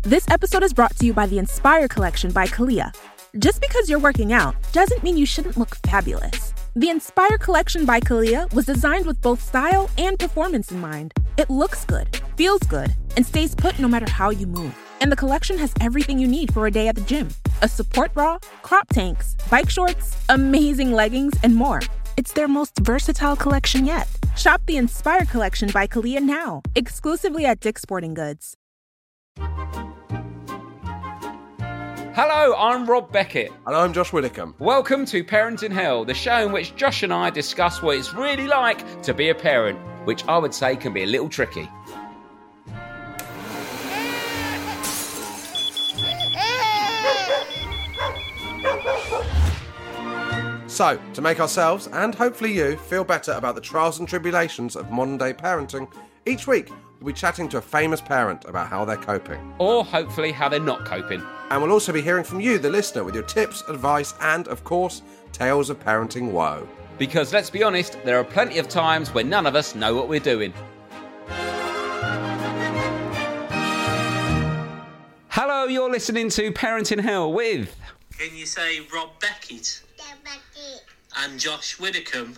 This episode is brought to you by the Inspire Collection by Kalia. Just because you're working out doesn't mean you shouldn't look fabulous. The Inspire Collection by Kalia was designed with both style and performance in mind. It looks good, feels good, and stays put no matter how you move. And the collection has everything you need for a day at the gym. A support bra, crop tanks, bike shorts, amazing leggings, and more. It's their most versatile collection yet. Shop the Inspire Collection by Kalia now, exclusively at Dick's Sporting Goods. Hello, I'm Rob Beckett. And I'm Josh Widdicombe. Welcome to Parent in Hell, the show in which Josh and I discuss what it's really like to be a parent, which I would say can be a little tricky. So, to make ourselves, and hopefully you, feel better about the trials and tribulations of modern-day parenting, each week we'll be chatting to a famous parent about how they're coping. Or hopefully how they're not coping. And we'll also be hearing from you, the listener, with your tips, advice, and, of course, tales of parenting woe. Because, let's be honest, there are plenty of times when none of us know what we're doing. Hello, you're listening to Parent in Hell with... Can you say Rob Beckett? And Josh Widdicombe.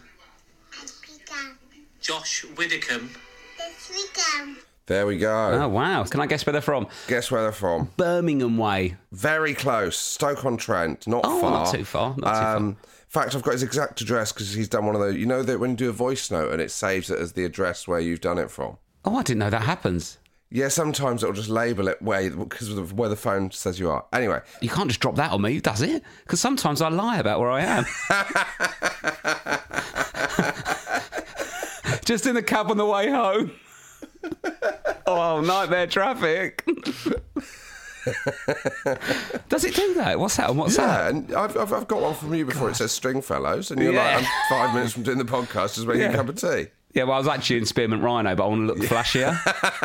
Josh Widdicombe. There we go. Oh, wow. Can I guess where they're from? Guess where they're from? Birmingham way. Very close. Stoke-on-Trent. Not far. Not too far. Not too far. In fact, I've got his exact address because he's done one of those. You know that when you do a voice note and it saves it as the address where you've done it from? Oh, I didn't know that happens. Yeah, sometimes it'll just label it because of where the phone says you are. Anyway. You can't just drop that on me, does it? Because sometimes I lie about where I am. Just in the cab on the way home. Oh, nightmare traffic. Does it do that? What's that? What's that? And I've got one from you before. It says Stringfellows, and you're like, I'm 5 minutes from doing the podcast, just making a cup of tea. Yeah, well, I was actually in Spearmint Rhino, but I want to look flashier.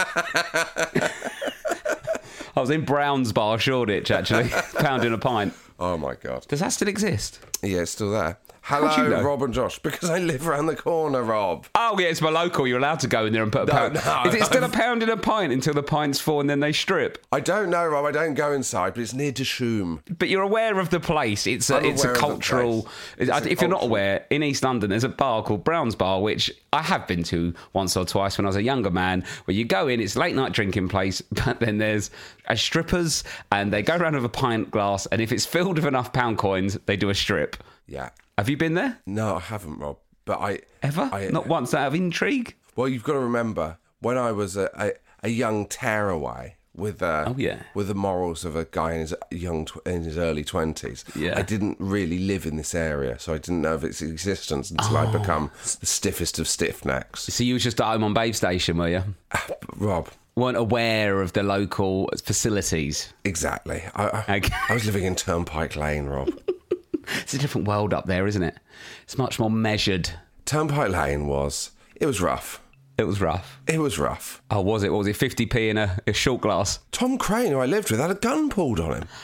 I was in Brown's Bar, Shoreditch, actually, pounding a pint. Oh, my God. Does that still exist? Yeah, it's still there. Hello, you know? Rob and Josh, because I live around the corner, Rob. Oh, yeah, it's my local. You're allowed to go in there and put a pound. No, Is it still a pound in a pint until the pint's full and then they strip? I don't know, Rob. I don't go inside, but it's near Dishoom. But you're aware of the place. It's a cultural... If you're not aware, in East London, there's a bar called Brown's Bar, which I have been to once or twice when I was a younger man, where you go in, it's a late-night drinking place, but then there's strippers, and they go around with a pint glass, and if it's filled with enough pound coins, they do a strip. Yeah. Have you been there? No, I haven't, Rob. But Ever? Not once out of intrigue? Well, you've got to remember, when I was a young tearaway with the morals of a guy in his early 20s, I didn't really live in this area, so I didn't know of its existence until I'd become the stiffest of stiff necks. So you were just at home on Babe Station, were you? Rob. Weren't aware of the local facilities. Exactly. I was living in Turnpike Lane, Rob. It's a different world up there, isn't it? It's much more measured. Turnpike Lane was rough. It was rough. It was rough. Oh, was it? What was it, 50p in a short glass? Tom Crane, who I lived with, had a gun pulled on him.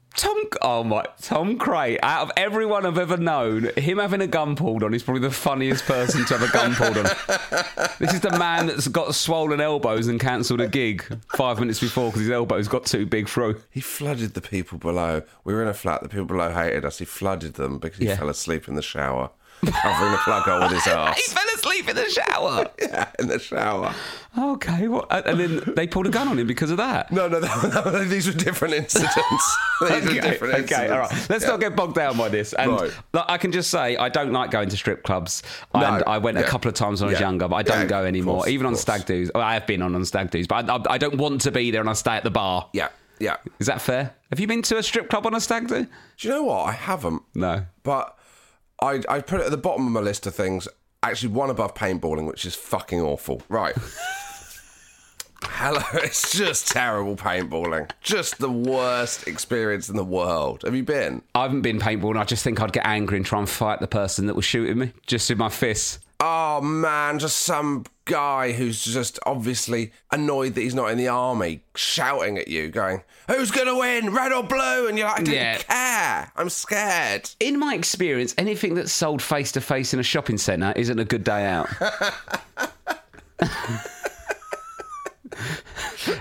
Tom Crane, out of everyone I've ever known, him having a gun pulled on is probably the funniest person to have a gun pulled on. This is the man that's got swollen elbows and cancelled a gig 5 minutes before because his elbows got too big through. He flooded the people below. We were in a flat, the people below hated us. He flooded them because he fell asleep in the shower, covering a plug hole with his arse. He fell asleep in the shower? Yeah, in the shower. Okay, and then they pulled a gun on him because of that? No, these were different incidents. Okay, all right. Let's not get bogged down by this. And I can just say, I don't like going to strip clubs. And I went a couple of times when I was younger, but I don't go anymore. Course, even on stag do's. Well, I have been on stag do's, but I don't want to be there and I stay at the bar. Yeah. Is that fair? Have you been to a strip club on a stag do? Do you know what? I haven't. No. But I put it at the bottom of my list of things. Actually, one above paintballing, which is fucking awful. Right. Hello, it's just terrible paintballing. Just the worst experience in the world. Have you been? I haven't been paintballing. I just think I'd get angry and try and fight the person that was shooting me, just with my fists. Oh, man, just some guy who's just obviously annoyed that he's not in the army, shouting at you, going, who's going to win, red or blue? And you're like, I don't care. I'm scared. In my experience, anything that's sold face-to-face in a shopping centre isn't a good day out.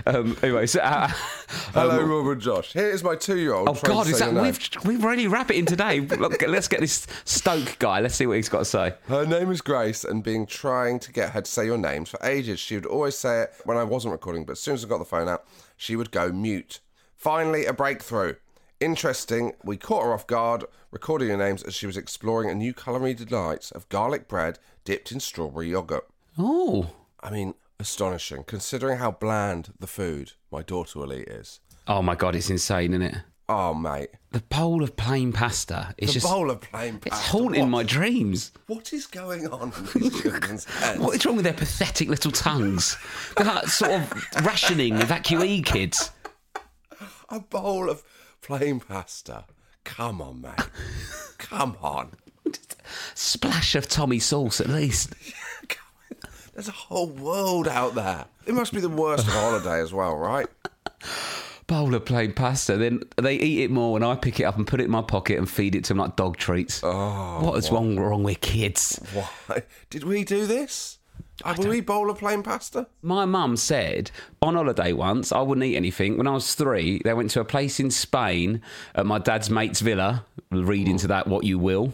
Anyway, so hello, Rob and Josh. Here's my 2-year-old. Oh God, is that we've really wrap it in today? Look, let's get this Stoke guy. Let's see what he's got to say. Her name is Grace, and trying to get her to say your names for ages. She would always say it when I wasn't recording, but as soon as I got the phone out, she would go mute. Finally, a breakthrough. Interesting, we caught her off guard, recording her names as she was exploring a new culinary delight of garlic bread dipped in strawberry yoghurt. Oh. I mean, astonishing, considering how bland the food my daughter will eat is. Oh my God, it's insane, isn't it? Oh, mate. The bowl of plain pasta. It's haunting my dreams. What is going on in these children's heads? What is wrong with their pathetic little tongues? They're like sort of rationing evacuee kids. A bowl of plain pasta. Come on, mate. Come on. Splash of Tommy sauce, at least. There's a whole world out there. It must be the worst of a holiday as well, right? Bowl of plain pasta. Then they eat it more when I pick it up and put it in my pocket and feed it to them like dog treats. Oh, what is wrong with kids? Why? Did we do this? Will we bowl of plain pasta? My mum said on holiday once I wouldn't eat anything. When I was 3, they went to a place in Spain at my dad's mate's villa. Read into that what you will.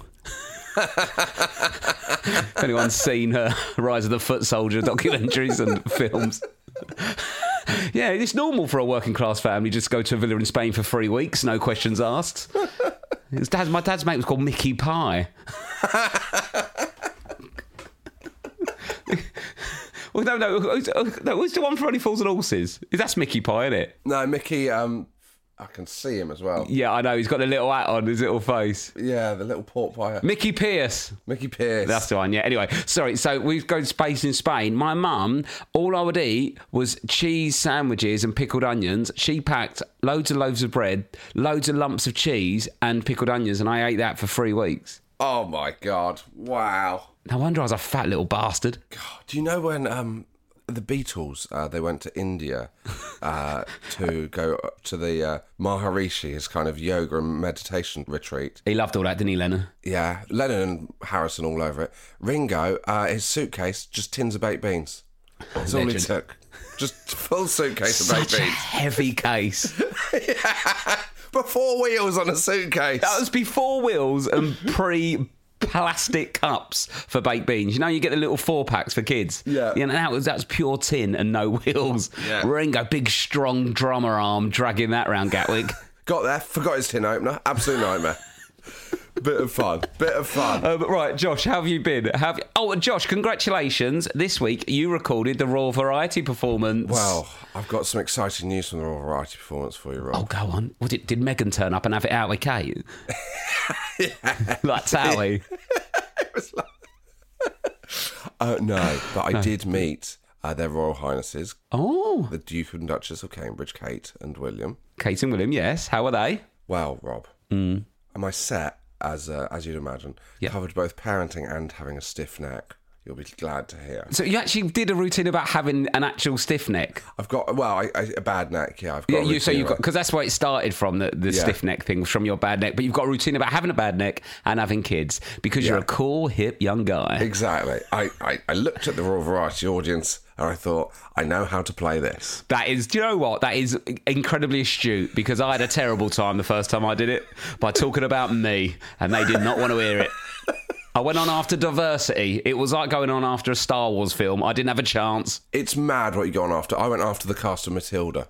If anyone's seen Rise of the Foot Soldier documentaries and films. Yeah, it's normal for a working class family just go to a villa in Spain for 3 weeks, no questions asked. My dad's mate was called Mickey Pie. Well, no. Who's the one for Only Fools and Horses? That's Mickey Pie, isn't it? No, Mickey. I can see him as well. Yeah, I know. He's got the little hat on his little face. Yeah, the little pork pie. Mickey Pierce. That's the one, yeah. Anyway, sorry. So we go to space in Spain. My mum, all I would eat was cheese sandwiches and pickled onions. She packed loads and loaves of bread, loads of lumps of cheese and pickled onions, and I ate that for 3 weeks. Oh, my God. Wow. No wonder I was a fat little bastard. God, do you know when the Beatles, they went to India to go to the Maharishi, his kind of yoga and meditation retreat? He loved all that, didn't he, Lennon? Yeah, Lennon and Harrison all over it. Ringo, his suitcase, just tins of baked beans. That's all he took. Just full suitcase of baked beans. Such a heavy case. Yeah. Before wheels on a suitcase. That was before wheels and plastic cups for baked beans. You know, you get the little 4-packs for kids. Yeah. You know, that's pure tin and no wheels. Yeah. Ringo, big strong drummer arm, dragging that round Gatwick. Got there, forgot his tin opener. Absolute nightmare. Bit of fun. But right, Josh, how have you been? Oh, Josh, congratulations. This week you recorded the Royal Variety performance. Well, I've got some exciting news from the Royal Variety performance for you, Rob. Oh, go on. Did Meghan turn up and have it out with Kate? Yeah. Like Towie? It was like... no, but I did meet their Royal Highnesses. Oh. The Duke and Duchess of Cambridge, Kate and William. Kate and William, yes. How are they? Well, Rob, and my set, as you'd imagine, covered both parenting and having a stiff neck. You'll be glad to hear. So you actually did a routine about having an actual stiff neck? I've got, a bad neck, yeah. I've got because that's where it started from, the stiff neck thing, from your bad neck. But you've got a routine about having a bad neck and having kids because you're a cool, hip, young guy. Exactly. I looked at the Royal Variety audience and I thought, I know how to play this. That is, do you know what? That is incredibly astute because I had a terrible time the first time I did it by talking about me and they did not want to hear it. I went on after Diversity. It was like going on after a Star Wars film. I didn't have a chance. It's mad what you're going after. I went after the cast of Matilda.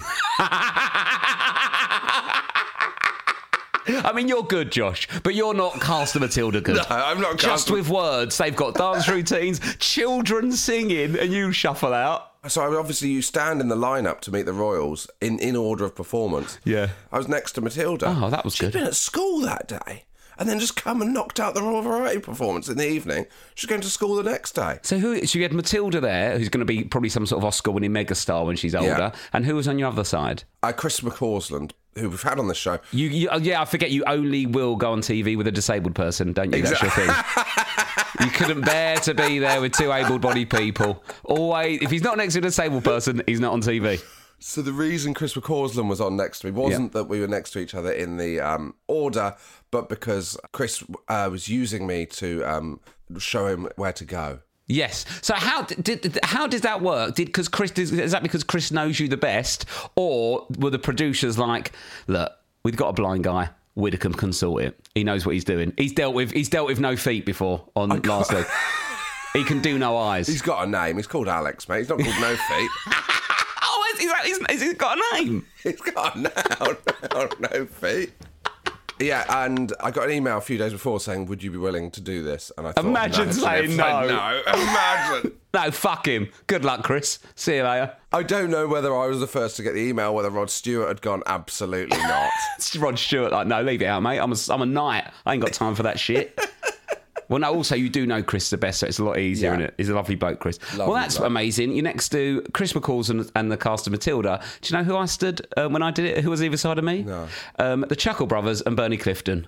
I mean, you're good, Josh, but you're not cast of Matilda good. No, I'm not. Just with words. They've got dance routines, children singing, and you shuffle out. So obviously you stand in the lineup to meet the royals in order of performance. Yeah. I was next to Matilda. Oh, that was good. She'd been at school that day. And then just come and knocked out the Royal Variety performance in the evening. She's going to school the next day. So you had Matilda there, who's going to be probably some sort of Oscar-winning megastar when she's older. Yeah. And who was on your other side? Chris McCausland, who we've had on the show. I forget you only will go on TV with a disabled person, don't you? Exactly. That's your thing. You couldn't bear to be there with two able-bodied people. Always, if he's not next to a disabled person, he's not on TV. So the reason Chris McCausland was on next to me wasn't that we were next to each other in the order, but because Chris was using me to show him where to go. Yes. So how does that work? Is that because Chris knows you the best, or were the producers like, look, we've got a blind guy, Widdicombe can sort it. He knows what he's doing. He's dealt with no feet before on last week. He can do no eyes. He's got a name. He's called Alex, mate. He's not called No Feet. Has he got a name? He's got a name. No Feet. Yeah, and I got an email a few days before saying, would you be willing to do this? And I thought, imagine saying no. No, imagine. No, fuck him. Good luck, Chris. See you later. I don't know whether I was the first to get the email, whether Rod Stewart had gone, absolutely not. Rod Stewart, like, no, leave it out, mate. I'm a knight. I ain't got time for that shit. Well, no, also, you do know Chris the best, so it's a lot easier, isn't it? He's a lovely bloke, Chris. Well, that's amazing. You're next to Chris McCalls and the cast of Matilda. Do you know who I stood when I did it? Who was either side of me? No. The Chuckle Brothers and Bernie Clifton.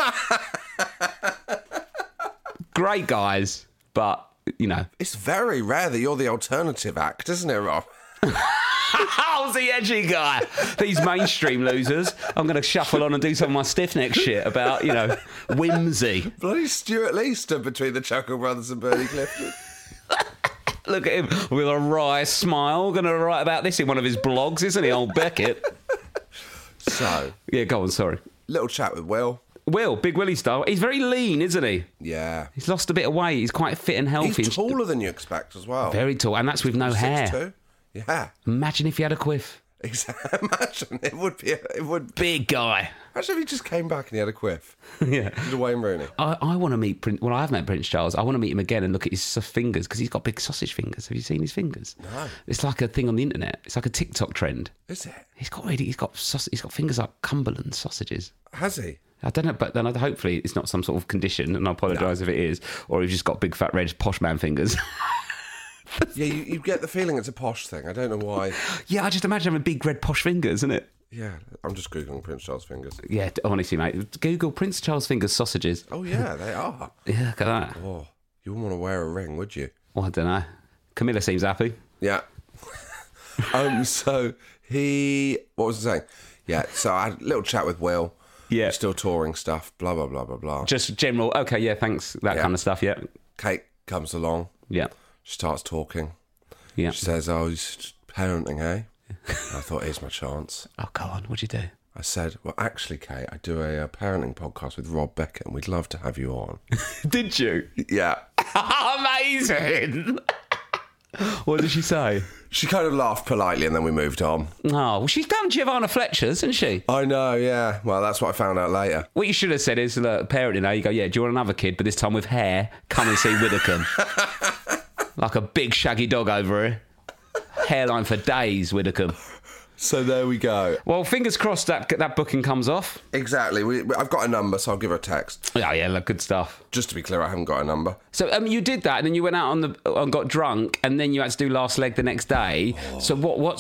Great guys, but, you know. It's very rare that you're the alternative act, isn't it, Rob? I was the edgy guy. These mainstream losers, I'm going to shuffle on and do some of my stiff neck shit about, you know, whimsy. Bloody Stuart Lee stood between the Chuckle Brothers and Bernie Clifton. Look at him with a wry smile. Going to write about this in one of his blogs, isn't he, old Beckett? So. Yeah, go on, sorry. Little chat with Will. Will, Big Willie style. He's very lean, isn't he? Yeah. He's lost a bit of weight. He's quite fit and healthy. He's taller than you expect as well. Very tall, and that's with no hair. 6'2". Yeah. Imagine if he had a quiff. Exactly. Imagine it would. Big guy. Imagine if he just came back and he had a quiff. Yeah. Did Wayne Rooney. I want to meet Prince. Well, I have met Prince Charles. I want to meet him again and look at his fingers because he's got big sausage fingers. Have you seen his fingers? No. It's like a thing on the internet. It's like a TikTok trend. Is it? He's got fingers like Cumberland sausages. Has he? I don't know, but then hopefully it's not some sort of condition, and I apologise if it is, or he's just got big fat red posh man fingers. Yeah, you get the feeling it's a posh thing. I don't know why. Yeah, I just imagine having big red posh fingers, isn't it? Yeah, I'm just Googling Prince Charles fingers. Yeah, honestly, mate. Google Prince Charles fingers sausages. Oh, yeah, they are. Yeah, look at that. Oh, you wouldn't want to wear a ring, would you? Well, I don't know. Camilla seems happy. Yeah. So what was I saying? Yeah, so I had a little chat with Will. Yeah. He's still touring stuff, blah, blah, blah, blah, blah. Just general, okay, yeah, thanks, that kind of stuff, yeah. Kate comes along. Yeah. She starts talking. Yeah. She says, oh, he's parenting, eh? I thought, here's my chance. Oh, go on, what'd you do? I said, well, actually, Kate, I do a parenting podcast with Rob Beckett and we'd love to have you on. Did you? Yeah. Amazing! What did she say? She kind of laughed politely and then we moved on. Oh, well, she's done Giovanna Fletcher's, isn't she? I know, yeah. Well, that's what I found out later. What you should have said is, look, parenting, you go, yeah, do you want another kid, but this time with hair? Come and see Widdicombe. Like a big shaggy dog over here. Hairline for days, Widdicombe. So there we go. Well, fingers crossed that booking comes off. Exactly. I've got a number, so I'll give her a text. Yeah, look, good stuff. Just to be clear, I haven't got a number. So you did that, and then you went out and got drunk, and then you had to do last leg the next day. Oh, so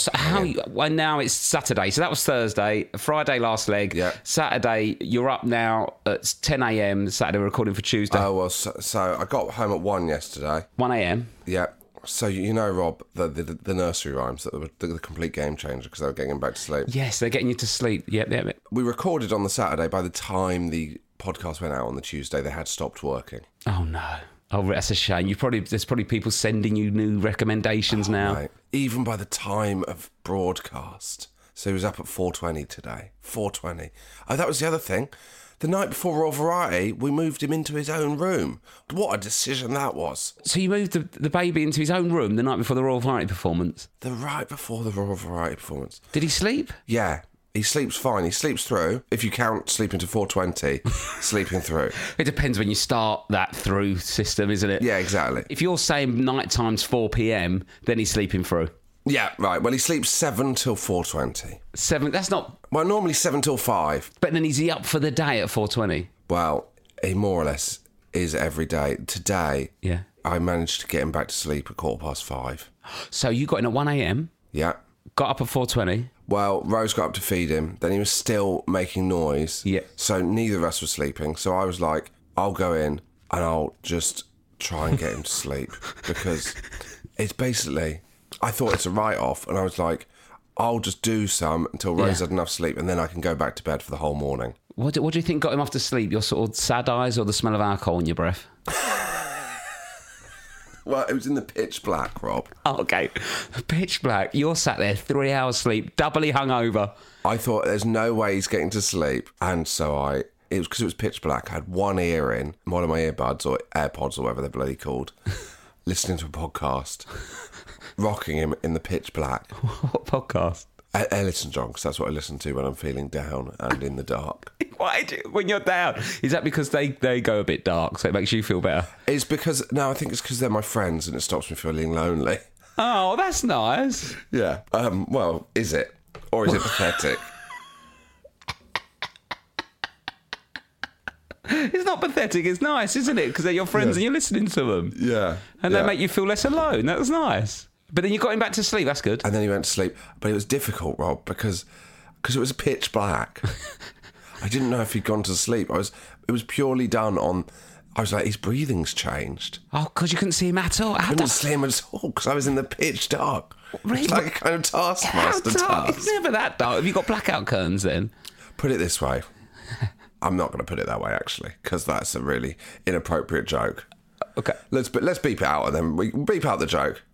well, now it's Saturday. So that was Thursday, Friday last leg. Yeah. Saturday, you're up now at 10 a.m. Saturday, we're recording for Tuesday. Oh, well, so I got home at 1 yesterday. 1 a.m. Yeah. So you know, Rob, the nursery rhymes, that were the complete game changer because they were getting him back to sleep. Yes, they're getting you to sleep. Yeah. We recorded on the Saturday. By the time the podcast went out on the Tuesday, they had stopped working. Oh no! Oh, that's a shame. There's probably people sending you new recommendations now. Right. Even by the time of broadcast, so he was up at 4:20 today. 4:20. Oh, that was the other thing. The night before Royal Variety, we moved him into his own room. What a decision that was. So you moved the baby into his own room the night before the Royal Variety performance? The night before the Royal Variety performance. Did he sleep? Yeah. He sleeps fine. He sleeps through. If you count sleeping to 4:20, sleeping through. It depends when you start that through system, isn't it? Yeah, exactly. If you're saying night time's 4 p.m, then he's sleeping through. Yeah, right. Well, he sleeps 7 till 4:20. 7? That's not... Well, normally 7 till 5. But then is he up for the day at 4:20? Well, he more or less is every day. Today, yeah, I managed to get him back to sleep at 5:15. So you got in at 1 a.m? Yeah. Got up at 4:20? Well, Rose got up to feed him. Then he was still making noise. Yeah. So neither of us were sleeping. So I was like, I'll go in and I'll just try and get him to sleep. Because it's basically... I thought it's a write-off, and I was like, I'll just do some until Rose had enough sleep, and then I can go back to bed for the whole morning. What do you think got him off to sleep? Your sort of sad eyes or the smell of alcohol in your breath? Well, it was in the pitch black, Rob. Oh, okay. Pitch black. You're sat there, 3 hours sleep, doubly hungover. I thought there's no way he's getting to sleep. And so it was because it was pitch black. I had one ear in, one of my earbuds or AirPods or whatever they're bloody called, listening to a podcast, rocking him in the pitch black. What podcast? Ellis and John, because that's what I listen to when I'm feeling down and in the dark. Why when you're down? Is that because they go a bit dark, so it makes you feel better? It's because, no, I think it's because they're my friends and it stops me feeling lonely. Oh, that's nice. Yeah. Well, is it? Or is it pathetic? It's not pathetic, it's nice, isn't it? Because they're your friends and you're listening to them. Yeah. And they make you feel less alone. That was nice. But then you got him back to sleep. That's good. And then he went to sleep. But it was difficult, Rob, because it was pitch black. I didn't know if he'd gone to sleep. It was purely done on... I was like, his breathing's changed. Oh, because you couldn't see him at all? I couldn't see him at all because I was in the pitch dark. Really? It's like a kind of taskmaster task. It's never that dark. Have you got blackout curtains then? Put it this way. I'm not going to put it that way, actually, because that's a really inappropriate joke. Okay. Let's beep it out and then we beep out the joke.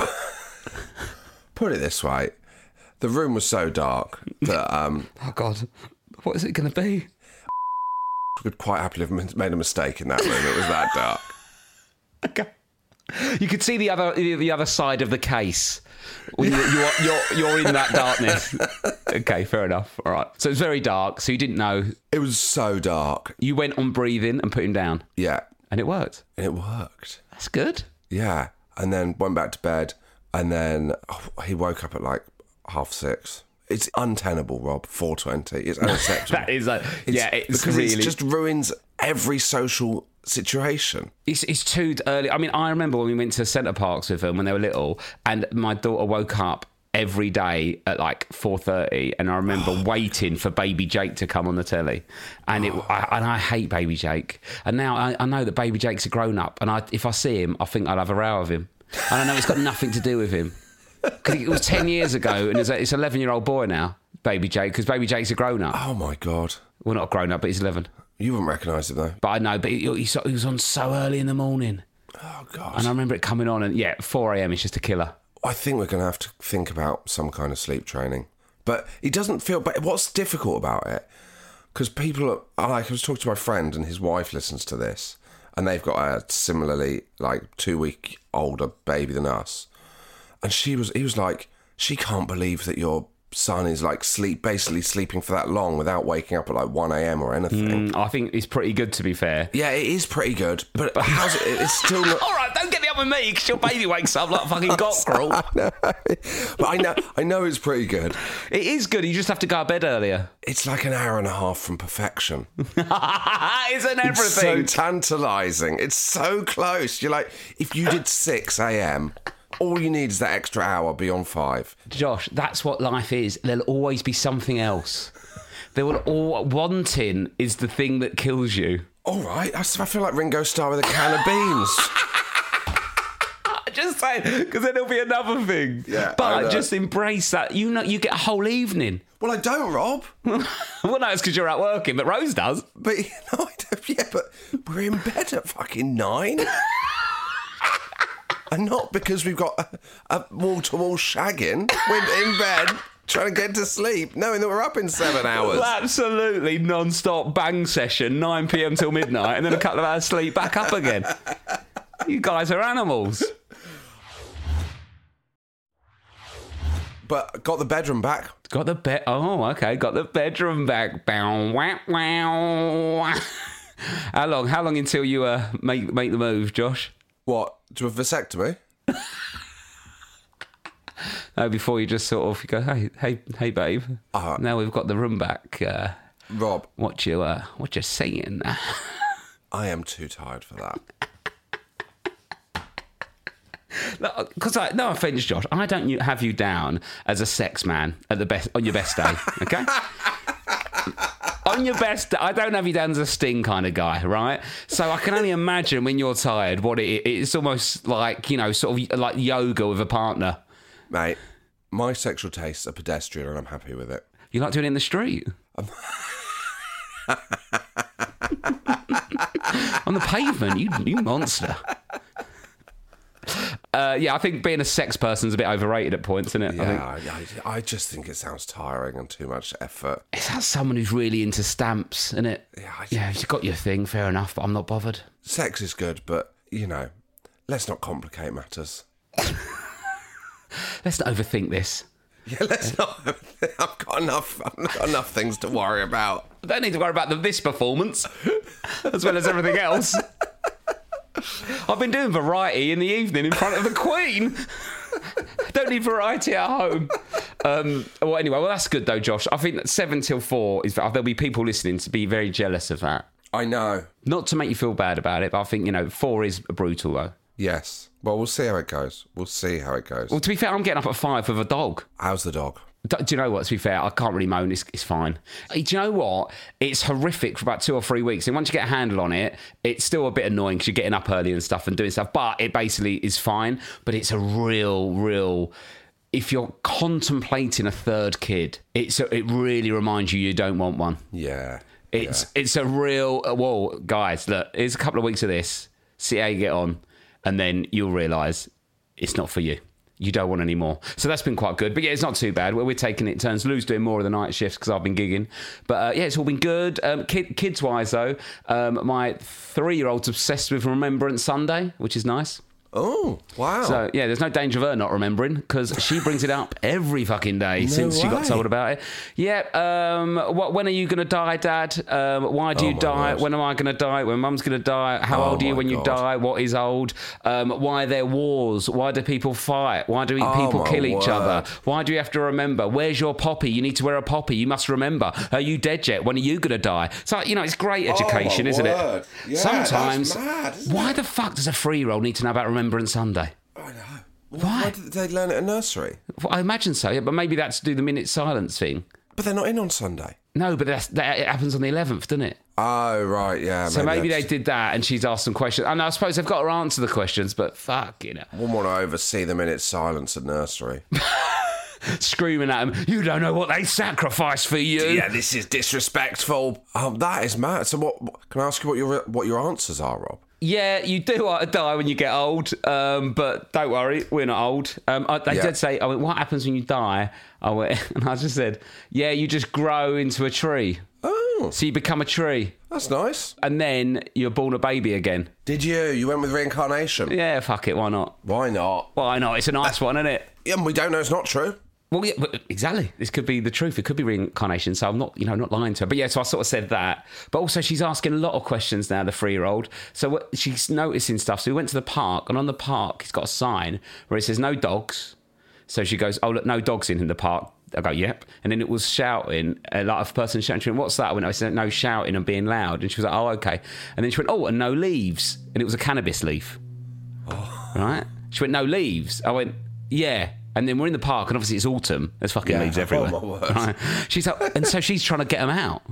Put it this way. The room was so dark that... oh, God. What is it going to be? Could quite happily have made a mistake in that room. It was that dark. Okay. You could see the other side of the case. You're in that darkness. Okay, fair enough. All right. So it was very dark, so you didn't know. It was so dark. You went on breathing and put him down. Yeah. And it worked. It worked. That's good. Yeah. And then went back to bed, and then he woke up at like 6:30. It's untenable, Rob. 4:20. It's unacceptable. That is it's because really... it just ruins every social situation. It's too early. I mean, I remember when we went to Centre Parks with them when they were little, and my daughter woke up every day at like 4:30, and I remember waiting for baby Jake to come on the telly, and I hate baby Jake, and now I know that baby Jake's a grown up, and if I see him, I think I'll have a row with him, and I know it's got nothing to do with him. Because it was 10 years ago, and it's an 11-year-old boy now, baby Jake, because baby Jake's a grown-up. Oh, my God. Well, not a grown-up, but he's 11. You wouldn't recognise him, though. But I know, but he was on so early in the morning. Oh, God. And I remember it coming on, and 4 a.m. is just a killer. I think we're going to have to think about some kind of sleep training. But it doesn't feel... But what's difficult about it, because people are... Like, I was talking to my friend, and his wife listens to this, and they've got a similarly, 2-week older baby than us. And he was like, she can't believe that your son is basically sleeping for that long without waking up at 1 a.m. or anything. I think it's pretty good, to be fair. Yeah, it is pretty good, but how's it? It's still not. All right, don't get me up with me because your baby wakes up like fucking Gockerel. But I know it's pretty good. It is good. You just have to go to bed earlier. It's like an hour and a half from perfection. Isn't everything? It's so tantalising. It's so close. You're like, if you did 6 a.m. all you need is that extra hour beyond 5. Josh, that's what life is. There'll always be something else. Wanting is the thing that kills you. All right, I feel like Ringo Starr with a can of beans. Just saying, because then there'll be another thing. Yeah, but just embrace that. You get a whole evening. Well, I don't, Rob. Well, no, it's because you're out working, but Rose does. But I don't. Yeah, but we're in bed at fucking 9. And not because we've got a wall-to-wall shagging. We're in bed trying to get to sleep, knowing that we're up in 7 hours. Well, absolutely non-stop bang session, 9 p.m. till midnight, and then a couple of hours sleep, back up again. You guys are animals. But got the bedroom back. Got the bed. Oh, okay. Got the bedroom back. Bow, wow, wow. How long until you make the move, Josh? What, to a vasectomy? No, before you just sort of go, hey, babe. Now we've got the room back. Rob, what you saying? I am too tired for that. Because no offence, Josh, I don't have you down as a sex man on your best day. Okay. On your best, I don't have you down as a sting kind of guy, right? So I can only imagine when you're tired what it's almost like, sort of like yoga with a partner. Mate, my sexual tastes are pedestrian and I'm happy with it. You like doing it in the street? On the pavement, you monster. I think being a sex person's a bit overrated at points, isn't it? Yeah, I just think it sounds tiring and too much effort. It's like someone who's really into stamps, isn't it? Yeah, you've got your thing, fair enough, but I'm not bothered. Sex is good, but, let's not complicate matters. Let's not overthink this. Yeah, let's not. I've got enough things to worry about. I don't need to worry about this performance, as well as everything else. I've been doing variety in the evening in front of the Queen. Don't need variety at home. Anyway, that's good though, Josh. I think that 7 till 4 there'll be people listening to be very jealous of that. I know. Not to make you feel bad about it, but I think 4 is brutal though. Yes. Well, we'll see how it goes. Well, to be fair, I'm getting up at 5 with a dog. How's the dog? Do you know what? To be fair, I can't really moan. It's fine. Do you know what? It's horrific for about 2 or 3 weeks. And once you get a handle on it, it's still a bit annoying because you're getting up early and stuff and doing stuff. But it basically is fine. But it's a real... If you're contemplating a third kid, it really reminds you don't want one. Yeah. It's a real... Well, guys, look, here's a couple of weeks of this. See how you get on. And then you'll realise it's not for you. You don't want any more. So that's been quite good. But yeah, it's not too bad. We're taking it in turns. Lou's doing more of the night shifts because I've been gigging. But it's all been good. Kids-wise, though, my 3-year-old's obsessed with Remembrance Sunday, which is nice. Oh, wow. So, yeah, there's no danger of her not remembering because she brings it up every fucking day since she got told about it. Yeah, when are you going to die, Dad? Why do you die? Gosh. When am I going to die? When Mum's going to die? How old are you when you die? What is old? Why are there wars? Why do people fight? Why do people kill each other? Why do you have to remember? Where's your poppy? You need to wear a poppy. You must remember. Are you dead yet? When are you going to die? So, it's great education, isn't it? Yeah, sometimes, that's mad, why the fuck does a 3-year-old need to know about Remembrance Sunday? I know. Why did they learn it at nursery? Well, I imagine so, yeah, but maybe that's to do the minute silence thing. But they're not in on Sunday. No, but it happens on the 11th, doesn't it? Oh, right, yeah. So maybe they did that and she's asked some questions. And I suppose they've got to answer the questions, but fuck, Wouldn't want to oversee the minute silence at nursery. Screaming at them, you don't know what they sacrificed for you. Yeah, this is disrespectful. That is mad. So what? Can I ask you what your answers are, Rob? Yeah, you do want to die when you get old, but don't worry, we're not old. They did say, what happens when you die? And I just said, yeah, you just grow into a tree. Oh. So you become a tree. That's nice. And then you're born a baby again. Did you? You went with reincarnation? Yeah, fuck it, why not? Why not? Why not? It's a nice one, isn't it? Yeah, and we don't know it's not true. Well, yeah, exactly. This could be the truth. It could be reincarnation. So I'm not, not lying to her. But yeah, so I sort of said that. But also she's asking a lot of questions now, the 3-year-old. So she's noticing stuff. So we went to the park, and on the park, it's got a sign where it says no dogs. So she goes, oh, look, no dogs in the park. I go, yep. And then it was shouting, like a person shouting, what's that? I said, no shouting and being loud. And she was like, oh, okay. And then she went, oh, and no leaves. And it was a cannabis leaf. Oh. Right? She went, no leaves. I went, yeah. And then we're in the park, and obviously it's autumn. There's fucking leaves everywhere. Oh, my word. Right? She's like, and so she's trying to get them out.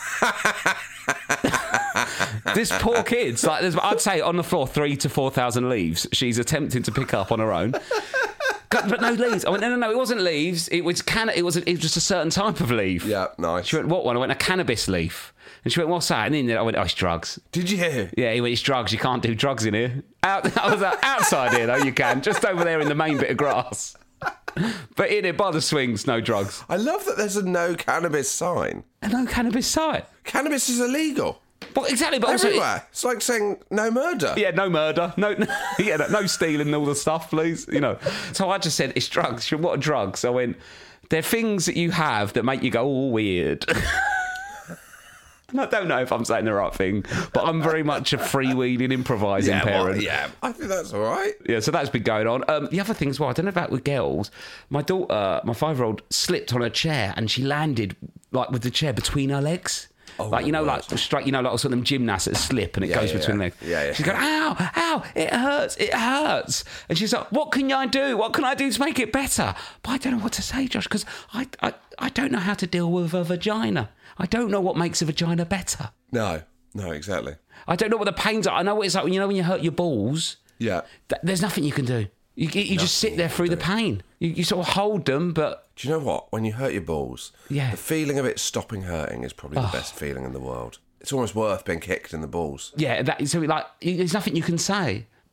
This poor kid's like, I'd say on the floor 3,000 to 4,000 leaves. She's attempting to pick up on her own. But no leaves. I went, no, it wasn't leaves. It was just a certain type of leaf. Yeah, nice. She went, what one? I went, a cannabis leaf. And she went, what's that? And then I went, oh, it's drugs. Did you hear? Yeah, he went, it's drugs. You can't do drugs in here. I was like, outside here, though, you can. Just over there in the main bit of grass. But in it, by the swings, no drugs. I love that there's a no cannabis sign. A no cannabis sign? Cannabis is illegal. Well, exactly, but everywhere. Also it's like saying no murder. Yeah, no murder. No stealing all the stuff, please. So I just said, it's drugs. She went, what are drugs? I went, they're things that you have that make you go all weird. And I don't know if I'm saying the right thing, but I'm very much a freewheeling, improvising parent. Well, yeah, I think that's all right. Yeah, so that's been going on. The other thing as well, I don't know about with girls, my daughter, my 5-year-old, slipped on her chair and she landed like with the chair between her legs. Oh, like, like straight, like sort of them gymnasts that slip and it goes between legs. Yeah. She's going, ow, it hurts. And she's like, what can I do? What can I do to make it better? But I don't know what to say, Josh, because I don't know how to deal with a vagina. I don't know what makes a vagina better. No, exactly. I don't know what the pains are. I know what it's like when you hurt your balls. Yeah. There's nothing you can do. You just sit there through the pain. You sort of hold them, but... Do you know what? When you hurt your balls, the feeling of it stopping hurting is probably the best feeling in the world. It's almost worth being kicked in the balls. Yeah, so there's nothing you can say.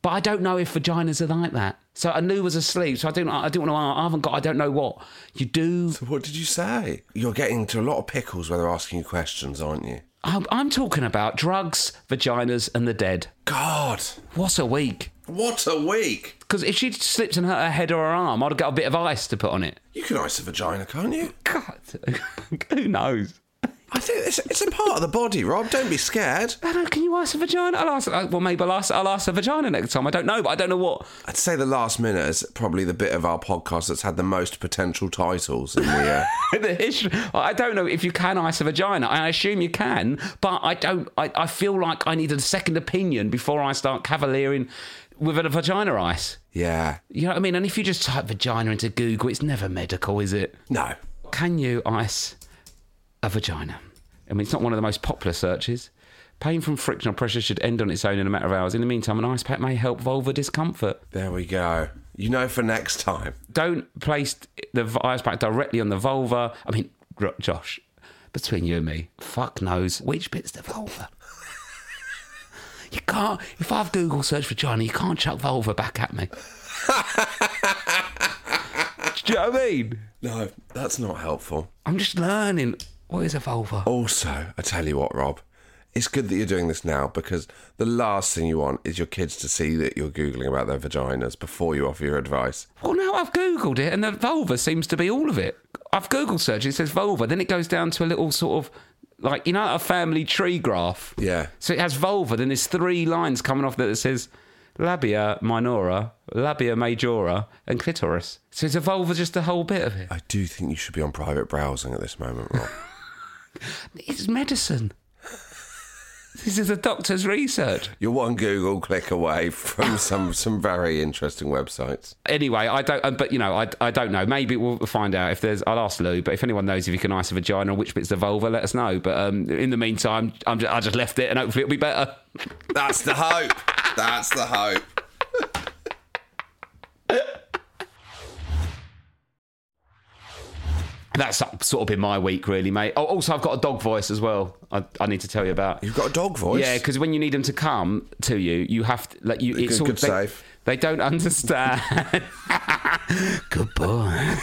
But I don't know if vaginas are like that. So Anu was asleep, so I don't want to. I don't know what you do. So what did you say? You're getting into a lot of pickles when they're asking you questions, aren't you? I'm talking about drugs, vaginas, and the dead. God, what a week! What a week! Because if she'd slipped and hurt her head or her arm, I'd have got a bit of ice to put on it. You can ice a vagina, can't you? God, who knows? I think it's a part of the body, Rob. Don't be scared. I don't, can you ice a vagina? Maybe I'll ask a vagina next time. I don't know, but I don't know what. I'd say the last minute is probably the bit of our podcast that's had the most potential titles in the... the history. I don't know if you can ice a vagina. I assume you can, but I don't. I feel like I need a second opinion before I start cavaliering with a vagina ice. Yeah. You know what I mean? And if you just type vagina into Google, it's never medical, is it? No. Can you ice a vagina? I mean, it's not one of the most popular searches. Pain from friction or pressure should end on its own in a matter of hours. In the meantime, an ice pack may help vulvar discomfort. There we go. You know for next time. Don't place the ice pack directly on the vulva. I mean, Josh, between you and me, fuck knows which bit's the vulva. You can't... If I've Google searched vagina, you can't chuck vulva back at me. Do you know what I mean? No, that's not helpful. I'm just learning... What is a vulva? Also, I tell you what, Rob, it's good that you're doing this now because the last thing you want is your kids to see that you're Googling about their vaginas before you offer your advice. Well, now I've Googled it and the vulva seems to be all of it. I've Googled searched, it says vulva, then it goes down to a little sort of, like, you know, a family tree graph? Yeah. So it has vulva, then there's 3 lines coming off that says labia minora, labia majora, and clitoris. So is a vulva just a whole bit of it? I do think you should be on private browsing at this moment, Rob. It's medicine. This is a doctor's research. You're one Google click away from some very interesting websites. Anyway, I don't. But you know, I don't know. Maybe we'll find out if there's. I'll ask Lou. But if anyone knows if you can ice a vagina or which bit's the vulva, let us know. But in the meantime, I just left it, and hopefully it'll be better. That's the hope. That's the hope. That's sort of been my week, really, mate. Oh, also, I've got a dog voice as well. I need to tell you about. You've got a dog voice? Yeah, because when you need them to come to you, you have to like you. It's good save. They don't understand. Good boy.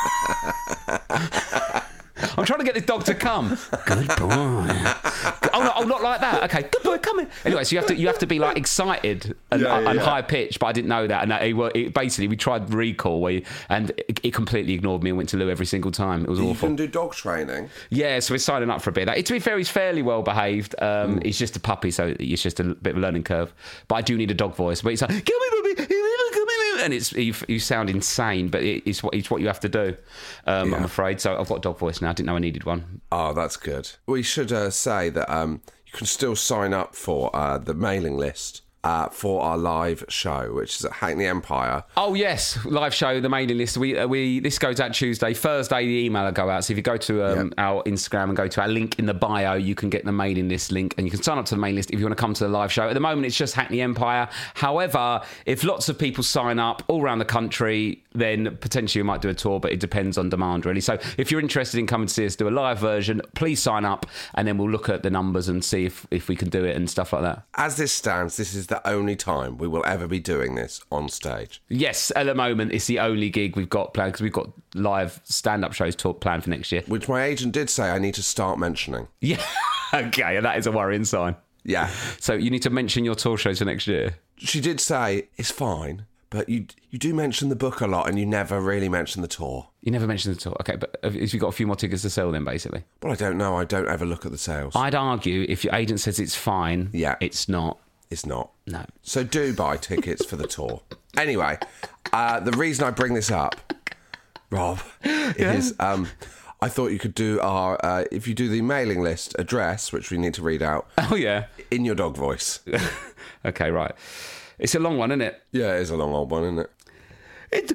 I'm trying to get this dog to come. Good boy. Oh, not like that. Okay, good boy, come in. Anyway, so you have to be like excited and high pitched, but I didn't know that. And basically, we tried recall and it completely ignored me and went to Lou every single time. It was awful. You can do dog training. Yeah, so we're signing up for a bit. To be fair, he's fairly well behaved. He's just a puppy, so it's just a bit of a learning curve. But I do need a dog voice. But he's like, "Come here, baby." And you sound insane, but it's what you have to do. I'm afraid. So I've got a dog voice now. I didn't know I needed one. Oh, that's good. We should say that you can still sign up for the mailing list for our live show, which is at Hackney Empire. Oh yes, live show, the mailing list. We this goes out Tuesday. Thursday, the email will go out. So if you go to our Instagram and go to our link in the bio, you can get the mailing list link and you can sign up to the mailing list if you want to come to the live show. At the moment, it's just Hackney Empire. However, if lots of people sign up all around the country, then potentially we might do a tour, but it depends on demand, really. So if you're interested in coming to see us do a live version, please sign up and then we'll look at the numbers and see if we can do it and stuff like that. As this stands, this is the only time we will ever be doing this on stage. Yes, at the moment, it's the only gig we've got planned because we've got live stand-up shows planned for next year. Which my agent did say I need to start mentioning. Yeah, okay, that is a worrying sign. Yeah. So you need to mention your tour shows for next year. She did say, it's fine, but you do mention the book a lot and you never really mention the tour. You never mentioned the tour. Okay, but have you got a few more tickets to sell then, basically? Well, I don't know. I don't ever look at the sales. I'd argue if your agent says it's fine, it's not. It's not. No. So do buy tickets for the tour. Anyway, the reason I bring this up, Rob, is I thought you could do our, if you do the mailing list address, which we need to read out. Oh, yeah. In your dog voice. Okay, right. It's a long one, isn't it? Yeah, it is a long old one, isn't it? It's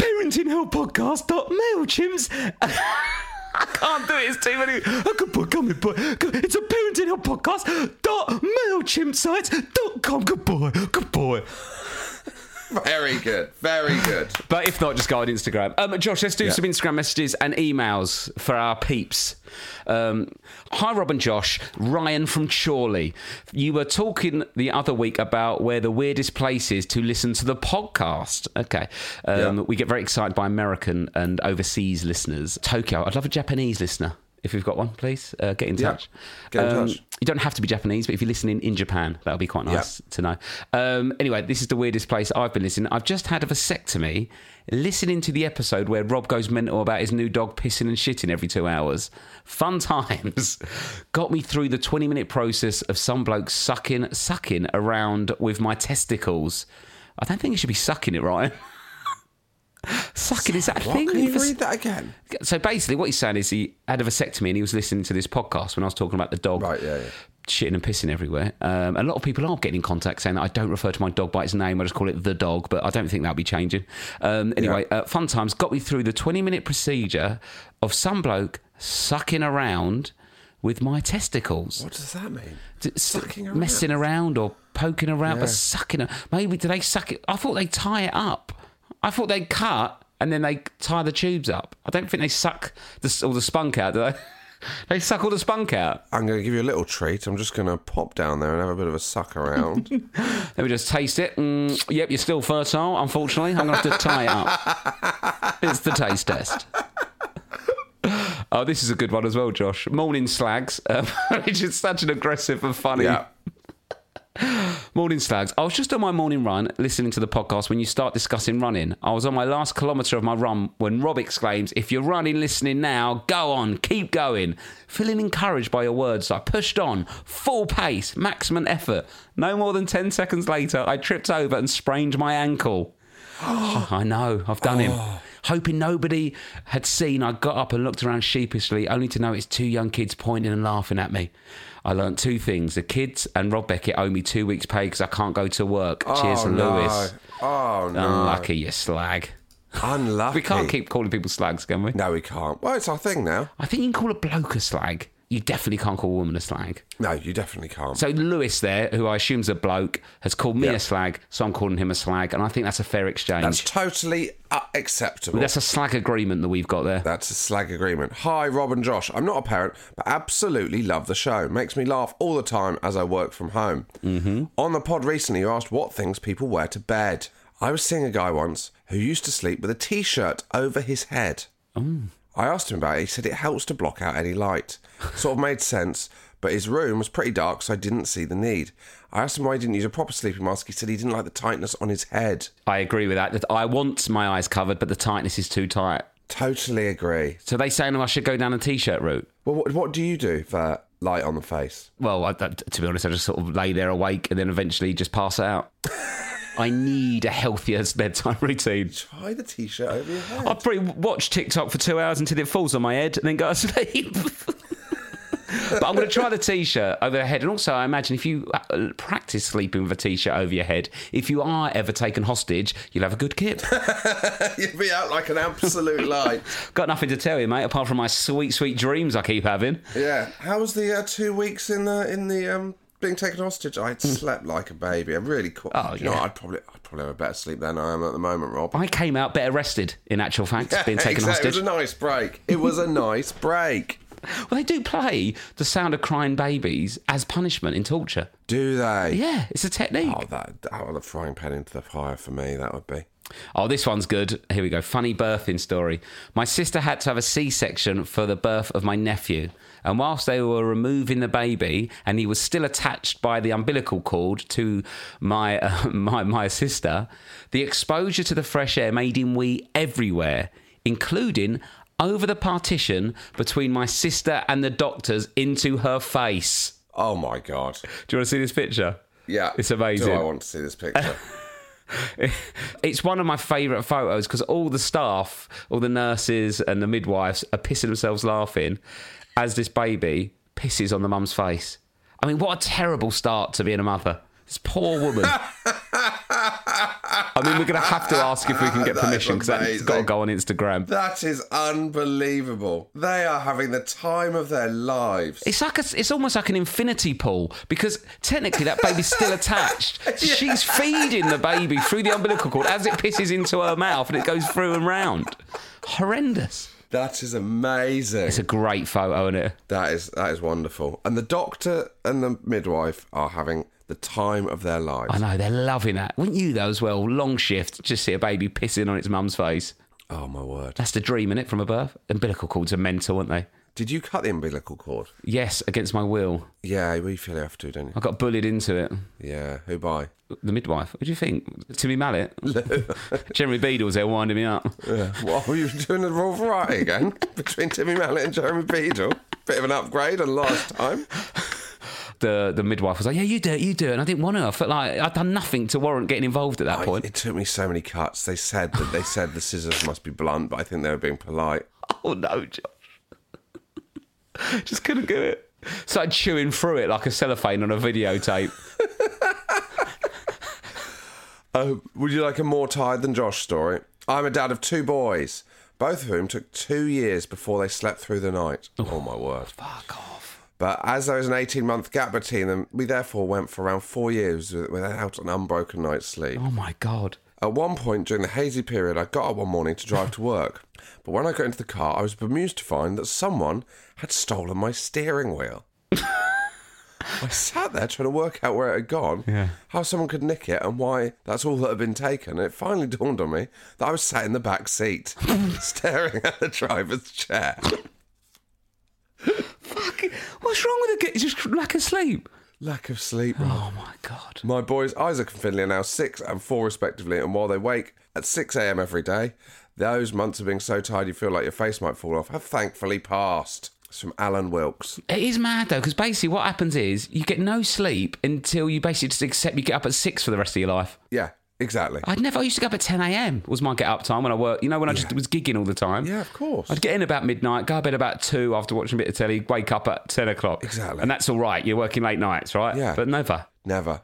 parentinghellpodcast.mailchimps. I can't do it. It's too many. Good boy, come here, boy. It's a Parenting Hell Podcast. .mailchimpsites.com. Good boy. Good boy. Very good. Very good. But if not, just go on Instagram. Josh, let's do some Instagram messages and emails for our peeps. Hi, Rob and Josh. Ryan from Chorley. You were talking the other week about where the weirdest place is to listen to the podcast. Okay. We get very excited by American and overseas listeners. Tokyo. I'd love a Japanese listener. If you've got one, please get in touch. Get in touch. You don't have to be Japanese, but if you're listening in Japan, that would be quite nice to know. Anyway, this is the weirdest place I've been listening. I've just had a vasectomy, listening to the episode where Rob goes mental about his new dog pissing and shitting every 2 hours. Fun times. Got me through the 20-minute process of some bloke sucking around with my testicles. I don't think you should be sucking it, right? Sucking, is that a thing? Can you read that again? So basically what he's saying is he had a vasectomy and he was listening to this podcast when I was talking about the dog shitting and pissing everywhere. A lot of people are getting in contact saying that I don't refer to my dog by its name, I just call it the dog, but I don't think that'll be changing. Anyway, fun times. Got me through the 20-minute procedure of some bloke sucking around with my testicles. What does that mean? Sucking around? Messing around or poking around, but sucking. Maybe do they suck it? I thought they tie it up. I thought they'd cut and then they tie the tubes up. I don't think they suck all the spunk out, do they? They suck all the spunk out. I'm going to give you a little treat. I'm just going to pop down there and have a bit of a suck around. Let me just taste it. Yep, you're still fertile, unfortunately. I'm going to have to tie it up. It's the taste test. Oh, this is a good one as well, Josh. Morning slags, which is such an aggressive and funny... Yeah. Morning slags. I was just on my morning run listening to the podcast when you start discussing running. I was on my last kilometre of my run when Rob exclaims, if you're running listening now, go on, keep going. Feeling encouraged by your words, I pushed on, full pace, maximum effort. No more than 10 seconds later, I tripped over and sprained my ankle. I know, I've done him. Hoping nobody had seen, I got up and looked around sheepishly, only to notice 2 young kids pointing and laughing at me. I learnt 2 things. The kids and Rob Beckett owe me 2 weeks' pay because I can't go to work. Cheers, Lewis. Oh, no. Unlucky, you slag. Unlucky. We can't keep calling people slags, can we? No, we can't. Well, it's our thing now. I think you can call a bloke a slag. You definitely can't call a woman a slag. No, you definitely can't. So Lewis there, who I assume's a bloke, has called me a slag, so I'm calling him a slag, and I think that's a fair exchange. That's totally acceptable. That's a slag agreement that we've got there. That's a slag agreement. Hi, Rob and Josh. I'm not a parent, but absolutely love the show. Makes me laugh all the time as I work from home. Mm-hmm. On the pod recently, you asked what things people wear to bed. I was seeing a guy once who used to sleep with a T-shirt over his head. I asked him about it. He said it helps to block out any light. Sort of made sense, but his room was pretty dark, so I didn't see the need. I asked him why he didn't use a proper sleeping mask. He said he didn't like the tightness on his head. I agree with that. I want my eyes covered, but the tightness is too tight. Totally agree. So they saying I should go down a T-shirt route? Well, what do you do for light on the face? Well, to be honest, I just sort of lay there awake and then eventually just pass out. I need a healthier bedtime routine. Try the T-shirt over your head. I'll probably watch TikTok for 2 hours until it falls on my head and then go to sleep. But I'm going to try the T-shirt over the head. And also, I imagine if you practice sleeping with a T-shirt over your head, if you are ever taken hostage, you'll have a good kip. You'll be out like an absolute light. Got nothing to tell you, mate, apart from my sweet, sweet dreams I keep having. Yeah. How was the 2 weeks in the being taken hostage? I slept like a baby. I really cool. Oh, you know, I'd probably have a better sleep than I am at the moment, Rob. I came out better rested, in actual fact, being taken hostage. It was a nice break. It was a nice break. Well, they do play the sound of crying babies as punishment in torture. Do they? Yeah, it's a technique. Oh, that out of the frying pan into the fire for me, that would be. Oh, this one's good. Here we go. Funny birthing story. My sister had to have a C-section for the birth of my nephew. And whilst they were removing the baby and he was still attached by the umbilical cord to my sister, the exposure to the fresh air made him wee everywhere, including over the partition between my sister and the doctors into her face. Oh, my God. Do you want to see this picture? Yeah. It's amazing. Do I want to see this picture? It's one of my favourite photos because all the staff, all the nurses and the midwives are pissing themselves laughing as this baby pisses on the mum's face. I mean, what a terrible start to being a mother. This poor woman. I I mean, we're going to have to ask if we can get permission because that's got to go on Instagram. That is unbelievable. They are having the time of their lives. It's almost like an infinity pool because technically that baby's still attached. Yeah. She's feeding the baby through the umbilical cord as it pisses into her mouth and it goes through and round. Horrendous. That is amazing. It's a great photo, isn't it? That is wonderful. And the doctor and the midwife are having the time of their lives. I know, they're loving that. Wouldn't you, though, as well? Long shift, just see a baby pissing on its mum's face. Oh, my word. That's the dream, innit, from a birth? Umbilical cords are mental, aren't they? Did you cut the umbilical cord? Yes, against my will. Yeah, we feel you have to, don't you? I got bullied into it. Yeah, who by? The midwife. What do you think? Timmy Mallet? Jeremy Beadle was there winding me up. Yeah. What, were you doing the Royal Variety again? Between Timmy Mallet and Jeremy Beadle? Bit of an upgrade on last time. The midwife was like, yeah, you do it. And I didn't want to. I felt like I'd done nothing to warrant getting involved at that point. It took me so many cuts. They said the scissors must be blunt, but I think they were being polite. Oh, no, Josh. Just couldn't do it. Started chewing through it like a cellophane on a videotape. Would you like a more tired than Josh story? I'm a dad of 2 boys, both of whom took 2 years before they slept through the night. Oh my word. Fuck off. But as there was an 18-month gap between them, we therefore went for around 4 years without an unbroken night's sleep. Oh my God. At one point during the hazy period, I got up one morning to drive to work. But when I got into the car, I was bemused to find that someone had stolen my steering wheel. I sat there trying to work out where it had gone, how someone could nick it and why that's all that had been taken. And it finally dawned on me that I was sat in the back seat, staring at the driver's chair. Fucking, what's wrong with it? Just lack of sleep. Lack of sleep, Rob. Oh, my God. My boys, Isaac and Finley, are now 6 and 4 respectively, and while they wake at 6 a.m. every day, those months of being so tired you feel like your face might fall off have thankfully passed. It's from Alan Wilkes. It is mad, though, because basically what happens is you get no sleep until you basically just accept you get up at 6 for the rest of your life. Yeah, exactly. I used to get up at 10 a.m. was my get-up time when I worked. You know, when I just was gigging all the time. Yeah, of course. I'd get in about midnight, go to bed about 2 after watching a bit of telly, wake up at 10 o'clock. Exactly. And that's all right. You're working late nights, right? Yeah. But never. Never.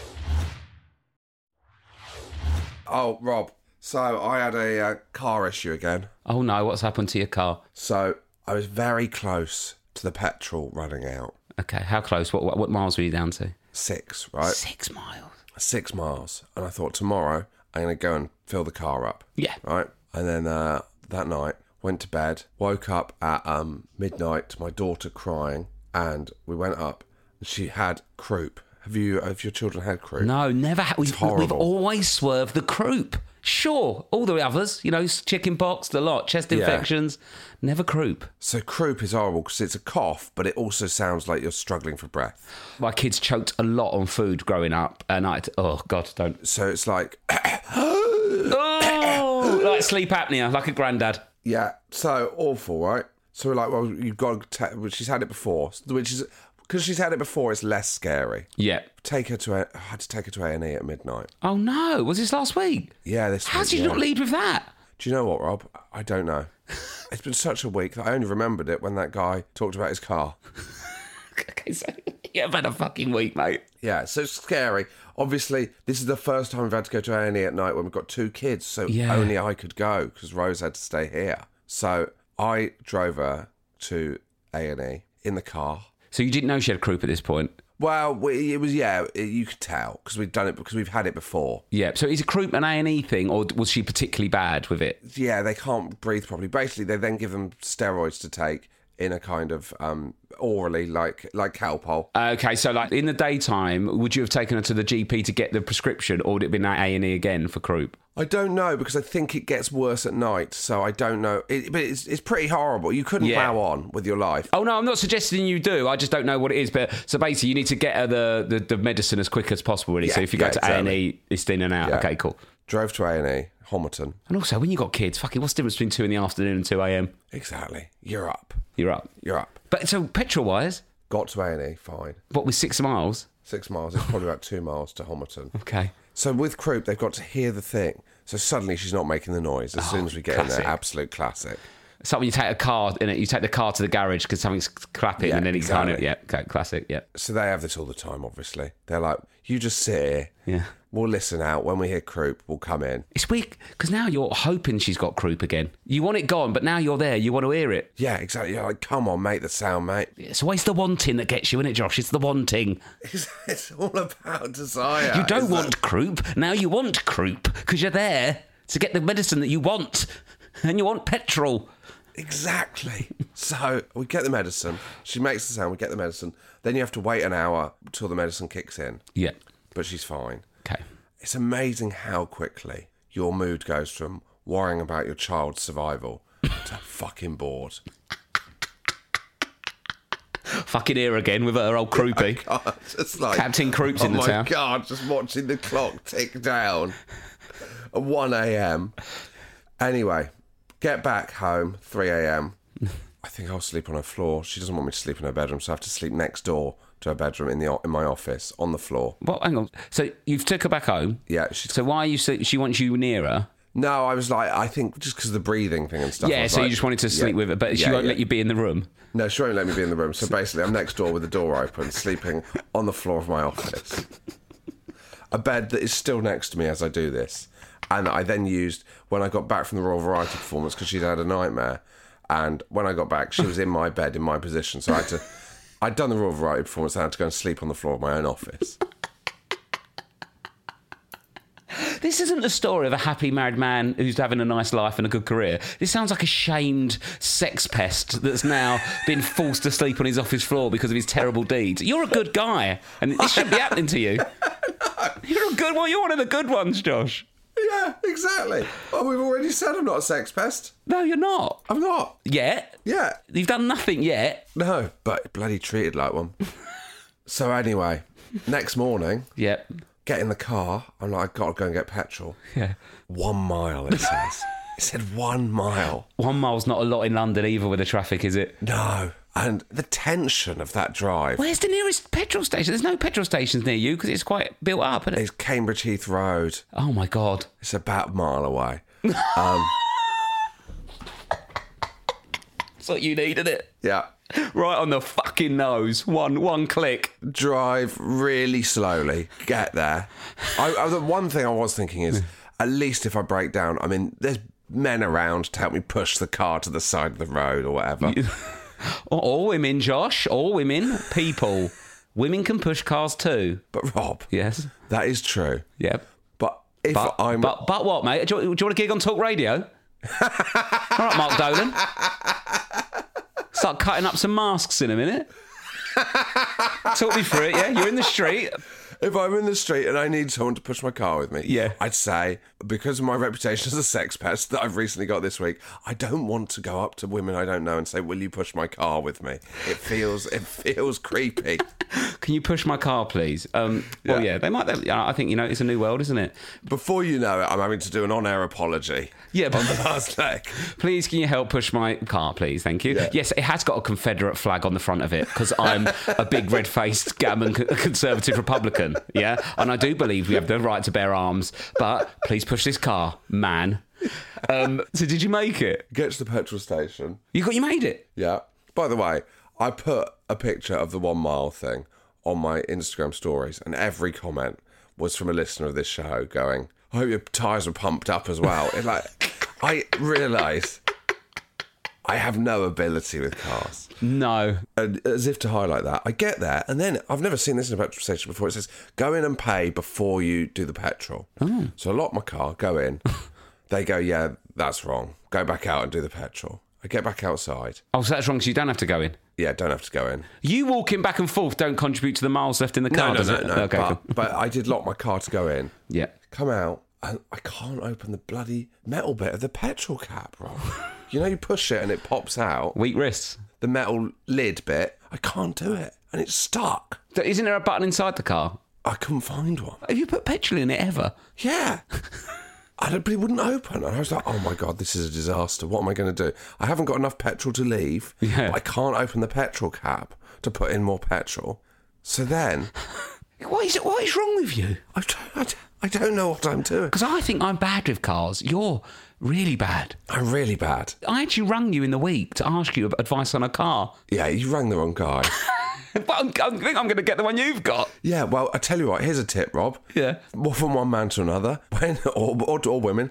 Oh, Rob. So I had a car issue again. Oh, no. What's happened to your car? So I was very close to the petrol running out. Okay. How close? What miles were you down to? 6, right? 6 miles. 6 miles. And I thought tomorrow I'm going to go and fill the car up. Yeah. Right? And then that night, went to bed, woke up at midnight to my daughter crying, and we went up and she had croup. Have your children had croup? No, never. We've always swerved the croup. Sure, all the others, chicken pox, the lot, chest infections, never croup. So croup is horrible because it's a cough, but it also sounds like you're struggling for breath. My kids choked a lot on food growing up, and oh God, don't. So it's like, oh, like sleep apnea, like a granddad. Yeah, so awful, right? So we're like, well, you've got to. She's had it before, which is because she's had it before. It's less scary. Yeah. I had to take her to A&E at midnight. Oh no! Was this last week? Yeah, this week. How did you not lead with that? Do you know what, Rob? I don't know. It's been such a week that I only remembered it when that guy talked about his car. Okay, so you've had a fucking week, mate. Yeah, so it's scary. Obviously, this is the first time we've had to go to A&E at night when we've got 2 kids, so only I could go because Rose had to stay here. So I drove to A&E in the car. So you didn't know she had croup at this point? Well, it was, you could tell because we've done it because we've had it before. Yeah, so is a croup an A&E thing or was she particularly bad with it? Yeah, they can't breathe properly. Basically, they then give them steroids to take in a kind of orally, like Calpol. Okay, so like in the daytime, would you have taken her to the GP to get the prescription or would it have been at A&E again for croup? I don't know because I think it gets worse at night, so I don't know. But it's pretty horrible. You couldn't plow on with your life. Oh no, I'm not suggesting you do. I just don't know what it is. But so basically, you need to get her the medicine as quick as possible. Really. So if you go to A&E, it's in and out. Yeah. Okay, cool. Drove to A&E, Homerton. And also, when you got kids, fucking, what's the difference between 2 in the afternoon and 2 a.m? Exactly. You're up. You're up. But so petrol wise, got to A&E, fine. What with 6 miles? 6 miles. It's probably about 2 miles to Homerton. Okay. So with croup, they've got to hear the thing. So suddenly she's not making the noise as soon as we get in there. Absolute classic. It's like when you take a car in it, you take the car to the garage because something's clapping and then it's kind of, okay, classic, yeah. So they have this all the time, obviously. They're like, you just sit here We'll listen out. When we hear croup, we'll come in. It's weird, because now you're hoping she's got croup again. You want it gone, but now you're there. You want to hear it. Yeah, exactly. You're like, come on, make the sound, mate. It's always the wanting that gets you, isn't it, Josh? It's the wanting. It's all about desire. You don't want croup. Now you want croup, because you're there to get the medicine that you want. And you want petrol. Exactly. So we get the medicine. She makes the sound. We get the medicine. Then you have to wait an hour till the medicine kicks in. Yeah. But she's fine. Okay. It's amazing how quickly your mood goes from worrying about your child's survival to fucking bored. Fucking here again with her old croupy. Oh God, just like, Captain Croup's in the town. Oh my God, just watching the clock tick down at 1 a.m. Anyway, get back home, 3 a.m. I think I'll sleep on her floor. She doesn't want me to sleep in her bedroom, so I have to sleep next door to her bedroom in my office, on the floor. Well, hang on. So you've took her back home? Yeah. So why are you... She wants you near her? No, I was like, I think just because of the breathing thing and stuff. Yeah, so you just wanted to sleep with her, but she won't let you be in the room? No, she won't let me be in the room. So basically, I'm next door with the door open, sleeping on the floor of my office. A bed that is still next to me as I do this. And I then used, when I got back from the Royal Variety performance, because she'd had a nightmare, and when I got back, she was in my bed, in my position, so I'd done the Royal Variety performance, and I had to go and sleep on the floor of my own office. This isn't the story of a happy married man who's having a nice life and a good career. This sounds like a shamed sex pest that's now been forced to sleep on his office floor because of his terrible deeds. You're a good guy, and this shouldn't be happening to you. No. You're a good one. You're one of the good ones, Josh. Yeah, exactly. Well, we've already said I'm not a sex pest. No, you're not. I'm not. Yet? Yeah. You've done nothing yet. No, but bloody treated like one. So anyway, next morning, yep, get in the car. I'm like, I've got to go and get petrol. Yeah. 1 mile, it says. It said 1 mile. 1 mile's not a lot in London either with the traffic, is it? No. And the tension of that drive. Where's the nearest petrol station? There's no petrol stations near you because it's quite built up, isn't it? It's Cambridge Heath Road. Oh, my God. It's about a mile away. That's what you need, isn't it? Yeah. Right on the fucking nose. One click. Drive really slowly. Get there. The one thing I was thinking is, at least if I break down, I mean, there's men around to help me push the car to the side of the road or whatever. Or women, Josh. Or women. People. Women can push cars too. But Rob. Yes. That is true. Yep. But what, mate? Do you want a gig on Talk Radio? All right, Mark Dolan. Start cutting up some masks in a minute. Talk me through it, yeah? You're in the street. If I'm in the street and I need someone to push my car with me, yeah, I'd say, because of my reputation as a sex pest that I've recently got this week, I don't want to go up to women I don't know and say, will you push my car with me? It feels creepy. Can you push my car, please? Well, yeah, they might. I think, it's a new world, isn't it? Before you know it, I'm having to do an on-air apology. Yeah, on the last leg. Please, can you help push my car, please? Thank you. Yeah. Yes, it has got a Confederate flag on the front of it because I'm a big red-faced gammon conservative Republican. Yeah, and I do believe we have the right to bear arms. But please push this car, man. So did you make it? Get to the petrol station. You made it? Yeah. By the way, I put a picture of the 1 mile thing on my Instagram stories, and every comment was from a listener of this show going, I hope your tyres were pumped up as well. It's like, I realise I have no ability with cars. No. And as if to highlight that, I get there, and then I've never seen this in a petrol station before. It says, go in and pay before you do the petrol. Oh. So I lock my car, go in. They go, yeah, that's wrong. Go back out and do the petrol. I get back outside. Oh, so that's wrong, so you don't have to go in? Yeah, don't have to go in. You walking back and forth don't contribute to the miles left in the car, does it? No. Okay, cool. But I did lock my car to go in. Yeah. Come out, and I can't open the bloody metal bit of the petrol cap, Rob. You push it and it pops out. Weak wrists. The metal lid bit, I can't do it. And it's stuck. Isn't there a button inside the car? I couldn't find one. Have you put petrol in it ever? Yeah. But it wouldn't open. And I was like, oh my God, this is a disaster. What am I going to do? I haven't got enough petrol to leave. Yeah. I can't open the petrol cap to put in more petrol. So then... What is wrong with you? I don't know what I'm doing. Because I think I'm bad with cars. You're really bad. I'm really bad. I actually rang you in the week to ask you advice on a car. Yeah, you rang the wrong guy. But I think I'm going to get the one you've got. Yeah, well, I tell you what, here's a tip, Rob. Yeah. More from one man to another, or women.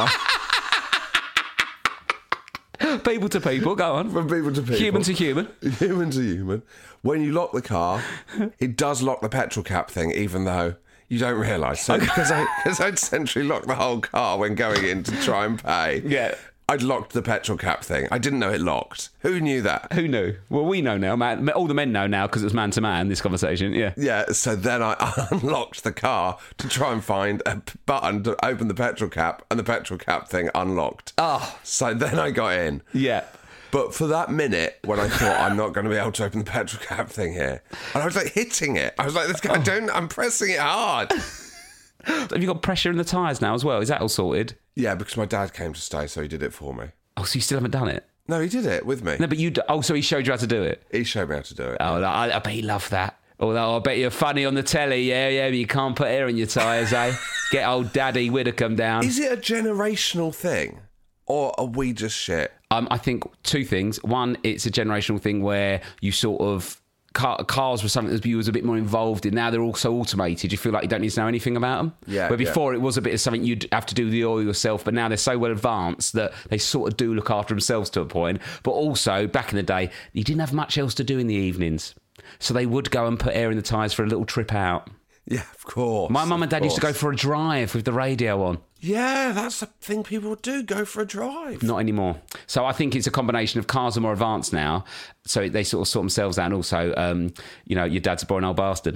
People to people, go on. From people to people. Human to human. Human to human. When you lock the car, it does lock the petrol cap thing, even though you don't realise. So, because I'd centrally locked the whole car when going in to try and pay. Yeah. I'd locked the petrol cap thing. I didn't know it locked. Who knew that? Who knew? Well, we know now. Man, all the men know now because it was man to man, this conversation. Yeah. Yeah, so then I unlocked the car to try and find a button to open the petrol cap, and the petrol cap thing unlocked. Oh. So then I got in. Yeah. But for that minute, when I thought, I'm not going to be able to open the petrol cap thing here, and I was like hitting it. I was like, this guy, I'm pressing it hard. Have you got pressure in the tyres now as well? Is that all sorted? Yeah, because my dad came to stay, so he did it for me. Oh, so you still haven't done it? No, he did it with me. No, but so he showed you how to do it? He showed me how to do it. Oh, I bet he loved that. Although I bet you're funny on the telly, yeah, but you can't put air in your tyres, eh? Get old Daddy Widdicombe down. Is it a generational thing? Or are we just shit? I think two things. One, it's a generational thing where you sort of... Cars were something that you was a bit more involved in. Now they're all so automated. You feel like you don't need to know anything about them. Yeah. Where before it was a bit of something you'd have to do the oil yourself, but now they're so well advanced that they sort of do look after themselves to a point. But also, back in the day, you didn't have much else to do in the evenings. So they would go and put air in the tyres for a little trip out. Yeah, of course. My mum and dad used to go for a drive with the radio on. Yeah, that's the thing people do, go for a drive. Not anymore. So I think it's a combination of cars are more advanced now, so they sort of sort themselves out, and also, your dad's a boring old bastard.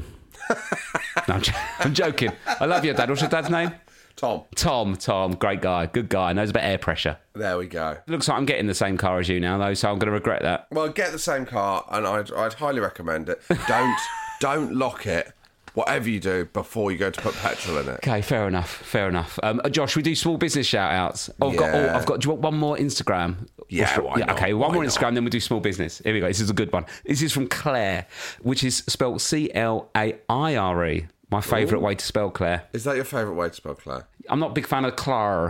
No, I'm joking. I love your dad. What's your dad's name? Tom, great guy, good guy, knows about air pressure. There we go. It looks like I'm getting the same car as you now, though, so I'm going to regret that. Well, get the same car, and I'd highly recommend it. Don't lock it. Whatever you do before you go to put petrol in it. Okay, fair enough. Josh, we do small business shout-outs. Oh, I've got. Do you want one more Instagram? Yeah, why not? Okay, one more Instagram, then we'll do small business. Here we go. This is a good one. This is from Claire, which is spelled Claire. My favourite way to spell Claire. Is that your favourite way to spell Claire? I'm not a big fan of Claire.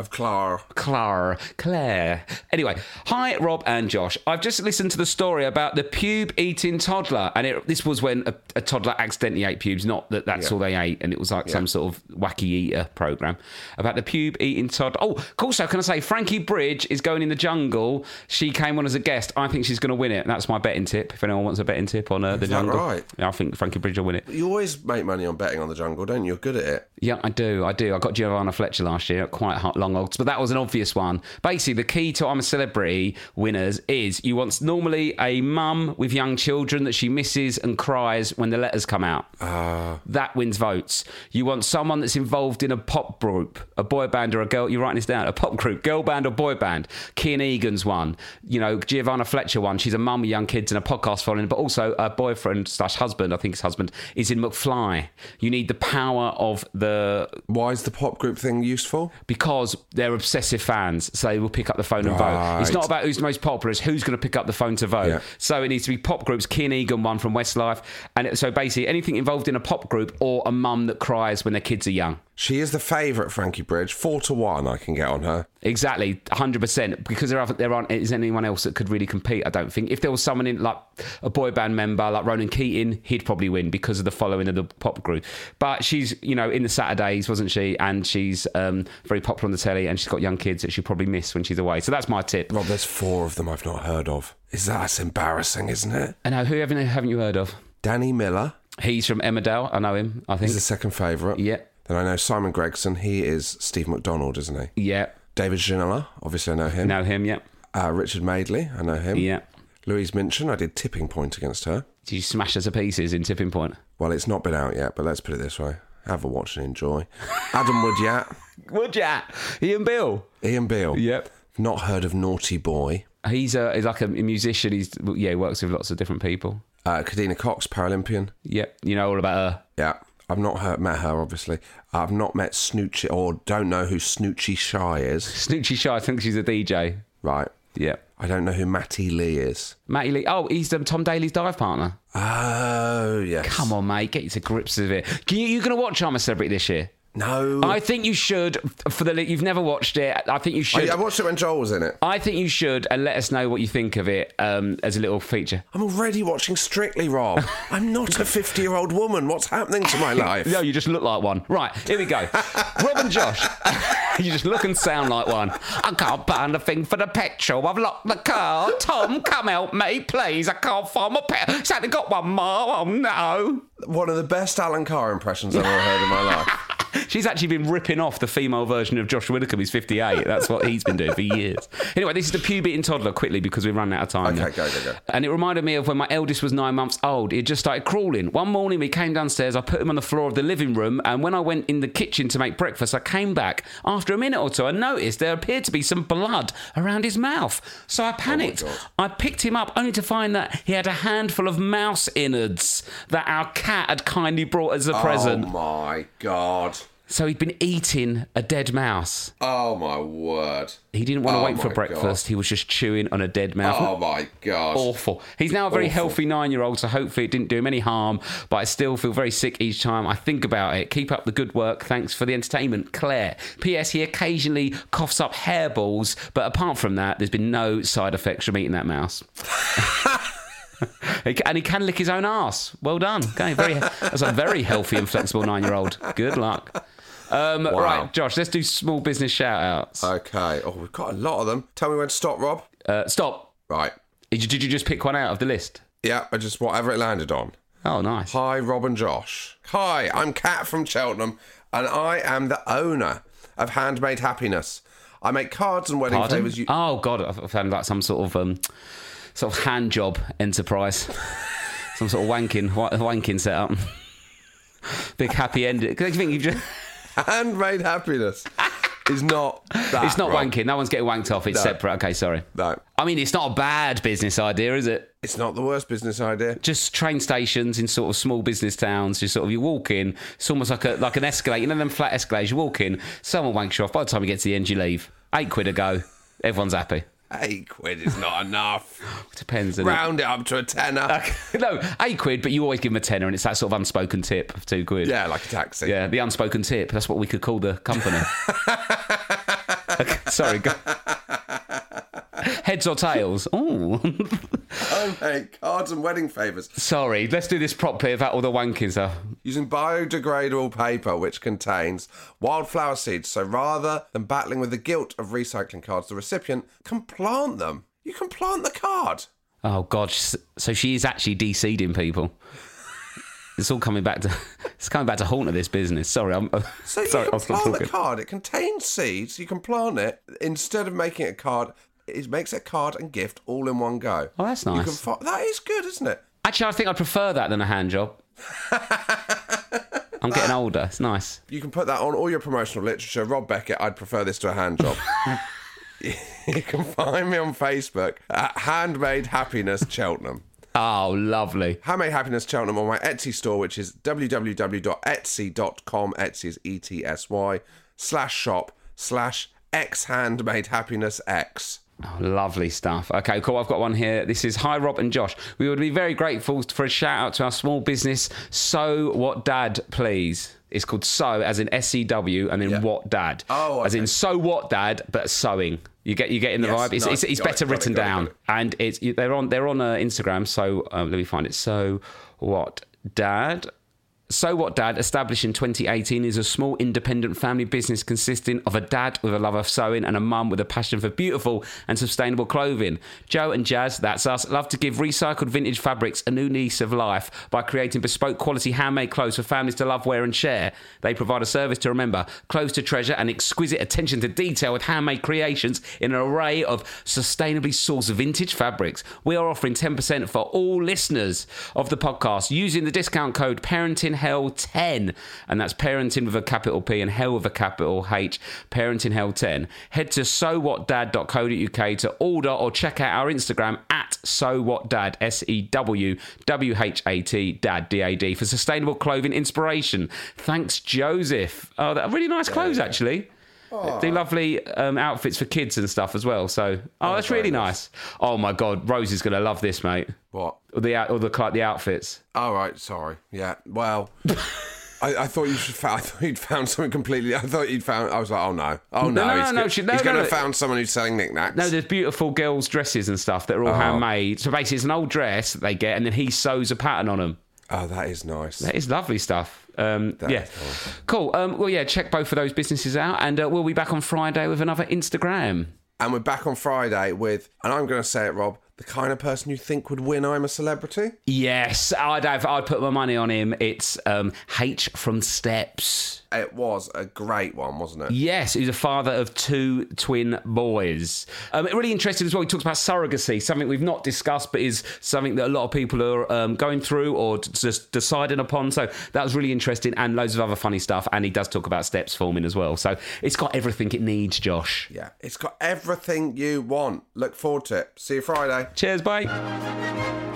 Claire. Anyway, hi, Rob and Josh. I've just listened to the story about the pube-eating toddler, and this was when a toddler accidentally ate pubes, not that's all they ate, and it was like some sort of wacky eater programme about the pube-eating toddler. Oh, also, can I say, Frankie Bridge is going in the jungle. She came on as a guest. I think she's going to win it. That's my betting tip, if anyone wants a betting tip on the jungle. Right? Yeah, I think Frankie Bridge will win it. You always make money on betting on the jungle, don't you? You're good at it. Yeah, I do. I got Giovanna Fletcher last year, quite long odds, but that was an obvious one. Basically, the key to I'm a Celebrity winners is you want normally a mum with young children that she misses and cries when the letters come out. That wins votes. You want someone that's involved in a pop group, a boy band or a girl. You're writing this down. A pop group, girl band or boy band. Kian Egan's one. Giovanna Fletcher one. She's a mum with young kids and a podcast following, but also a boyfriend/husband, I think his husband, is in McFly. You need the power of the... Why is the pop group thing useful? Because they're obsessive fans, so they will pick up the phone and vote. It's not about who's the most popular, it's who's going to pick up the phone to vote. Yeah. So it needs to be pop groups. Kian Egan one from Westlife. And so basically anything involved in a pop group or a mum that cries when their kids are young. She is the favourite, Frankie Bridge. 4-1 I can get on her. Exactly, 100%. Because there aren't is anyone else that could really compete, I don't think. If there was someone in, like a boy band member, like Ronan Keating, he'd probably win because of the following of the pop group. But she's, in the Saturdays, wasn't she? And she's very popular on the telly, and she's got young kids that she'll probably miss when she's away. So that's my tip. Rob, there's 4 of them I've not heard of. That's embarrassing, isn't it? I know. Who haven't you heard of? Danny Miller. He's from Emmerdale. I know him, I think. He's the second favourite. Yeah. Then I know Simon Gregson. He is Steve McDonald, isn't he? Yeah. David Ginola, obviously I know him. Know him, yeah. Richard Madeley, I know him. Yeah. Louise Minchin, I did Tipping Point against her. Did you smash her to pieces in Tipping Point? Well, it's not been out yet, but let's put it this way. Have a watch and enjoy. Adam Woodyat. Ian Beale. Yep. Not heard of Naughty Boy. He's like a musician. He works with lots of different people. Kadina Cox, Paralympian. Yep. You know all about her. Yeah. I've not met her, obviously. I've not met Snoochie, or don't know who Snoochie Shy is. Snoochie Shy, I think she's a DJ. Right. Yeah. I don't know who Matty Lee is. Matty Lee. Oh, he's Tom Daly's dive partner. Oh, yes. Come on, mate. Get you to grips with it. You going to watch I'm a Celebrity this year? No. I think you should. You've never watched it. I think you should. I watched it when Joel was in it. I think you should, and let us know what you think of it as a little feature. I'm already watching Strictly, Rob. I'm not a 50-year-old woman. What's happening to my life? No, you just look like one. Right, here we go. Rob and Josh. You just look and sound like one. I can't find a thing for the petrol. I've locked the car. Tom, come help me, please. I can't find my petrol. It's only got one more. Oh, no. One of the best Alan Carr impressions I've ever heard in my life. She's actually been ripping off the female version of Josh Widdicombe. He's 58. That's what he's been doing for years. Anyway, this is the puberty toddler, quickly, because we've run out of time. Okay, go. And it reminded me of when my eldest was 9 months old. He had just started crawling. One morning, we came downstairs. I put him on the floor of the living room. And when I went in the kitchen to make breakfast, I came back. After a minute or two, I noticed there appeared to be some blood around his mouth. So I panicked. I picked him up only to find that he had a handful of mouse innards that our cat had kindly brought as a present. Oh, my God. So he'd been eating a dead mouse. Oh, my word. He didn't want to wait for breakfast. God. He was just chewing on a dead mouse. Oh, my God. Awful. He's now a very healthy 9-year-old, so hopefully it didn't do him any harm, but I still feel very sick each time I think about it. Keep up the good work. Thanks for the entertainment, Claire. P.S. He occasionally coughs up hairballs, but apart from that, there's been no side effects from eating that mouse. And he can lick his own arse. Well done. Okay, that's a very healthy and flexible 9-year-old. Good luck. Wow. Right, Josh, let's do small business shout-outs. Okay. Oh, we've got a lot of them. Tell me when to stop, Rob. Stop. Right. Did you just pick one out of the list? Yeah, just whatever it landed on. Oh, nice. Hi, Rob and Josh. Hi, I'm Kat from Cheltenham, and I am the owner of Handmade Happiness. I make cards and wedding favours. Oh, God, I found like some sort of hand job enterprise. Some sort of wanking setup. Big happy end. Do you think you've just... Handmade Happiness is not that. It's not wanking. No one's getting wanked off. It's separate. Okay, sorry. No. I mean, it's not a bad business idea, is it? It's not the worst business idea. Just train stations in sort of small business towns. You walk in. It's almost like an escalator. You know them flat escalators. You walk in. Someone wanks you off. By the time you get to the end, you leave. £8 a go. Everyone's happy. £8 is not enough. Depends. Round it up to a tenner. No, £8, but you always give them a tenner, and it's that sort of unspoken tip of £2. Yeah, like a taxi. Yeah, the unspoken tip. That's what we could call the company. Okay, sorry. Go. Heads or tails? Oh. I make cards and wedding favours. Sorry, let's do this properly without all the wanking stuff. Using biodegradable paper which contains wildflower seeds. So rather than battling with the guilt of recycling cards, the recipient can plant them. You can plant the card. Oh, God. So she is actually de-seeding people. It's all coming back to haunt of this business. Sorry, you can plant the card. It contains seeds. You can plant it. Instead of making it a card, it makes a card and gift all in one go. Oh, that's nice. That is good, isn't it? Actually, I think I'd prefer that than a hand job. I'm getting older. It's nice. You can put that on all your promotional literature. Rob Beckett, I'd prefer this to a hand job. You can find me on Facebook at Handmade Happiness Cheltenham. Oh, lovely. Handmade Happiness Cheltenham on my Etsy store, which is www.etsy.com. Etsy is ETSY /shop/XHandmadeHappinessX. Oh, lovely stuff. Okay, cool. I've got one here. This is Hi, Rob and Josh. We would be very grateful for a shout out to our small business, So What Dad, please. It's called So, as in SEW, and then What Dad. Oh, okay. As in So What Dad, but sewing. You get in the vibe. It's better written down, and they're on Instagram. So let me find it. So What Dad. So What Dad, established in 2018, is a small independent family business consisting of a dad with a love of sewing and a mum with a passion for beautiful and sustainable clothing. Joe and Jazz, that's us, love to give recycled vintage fabrics a new lease of life by creating bespoke quality handmade clothes for families to love, wear and share. They provide a service to remember, clothes to treasure and exquisite attention to detail with handmade creations in an array of sustainably sourced vintage fabrics. We are offering 10% for all listeners of the podcast using the discount code ParentingHell10, and that's parenting with a capital P and hell with a capital H, ParentingHell10. Head to sowhatdad.co.uk to order or check out our Instagram at sowhatdad, SEWWHAT, dad, DAD, for sustainable clothing inspiration. Thanks, Joseph. Oh, that really nice clothes, actually. Aww. Do lovely outfits for kids and stuff as well. So, that's really nice. Oh my God, Rose is going to love this, mate. What? Or the outfits. Oh, right, sorry. Yeah, well, I thought you'd found something completely. I was like, oh no, he's going to have found someone who's selling knickknacks. No, there's beautiful girls' dresses and stuff that are all handmade. So basically, it's an old dress that they get, and then he sews a pattern on them. Oh, that is nice. That is lovely stuff. Cool. Check both of those businesses out, and we'll be back on Friday with another Instagram. And we're back on Friday with, and I'm going to say it, Rob, the kind of person you think would win I'm a Celebrity? Yes, I'd put my money on him. It's H from Steps. It was a great one, wasn't it? Yes, he's a father of 2 twin boys. Really interesting as well. He talks about surrogacy, something we've not discussed, but is something that a lot of people are going through or just deciding upon. So that was really interesting, and loads of other funny stuff. And he does talk about steps forming as well. So it's got everything it needs, Josh. Yeah, it's got everything you want. Look forward to it. See you Friday. Cheers, bye.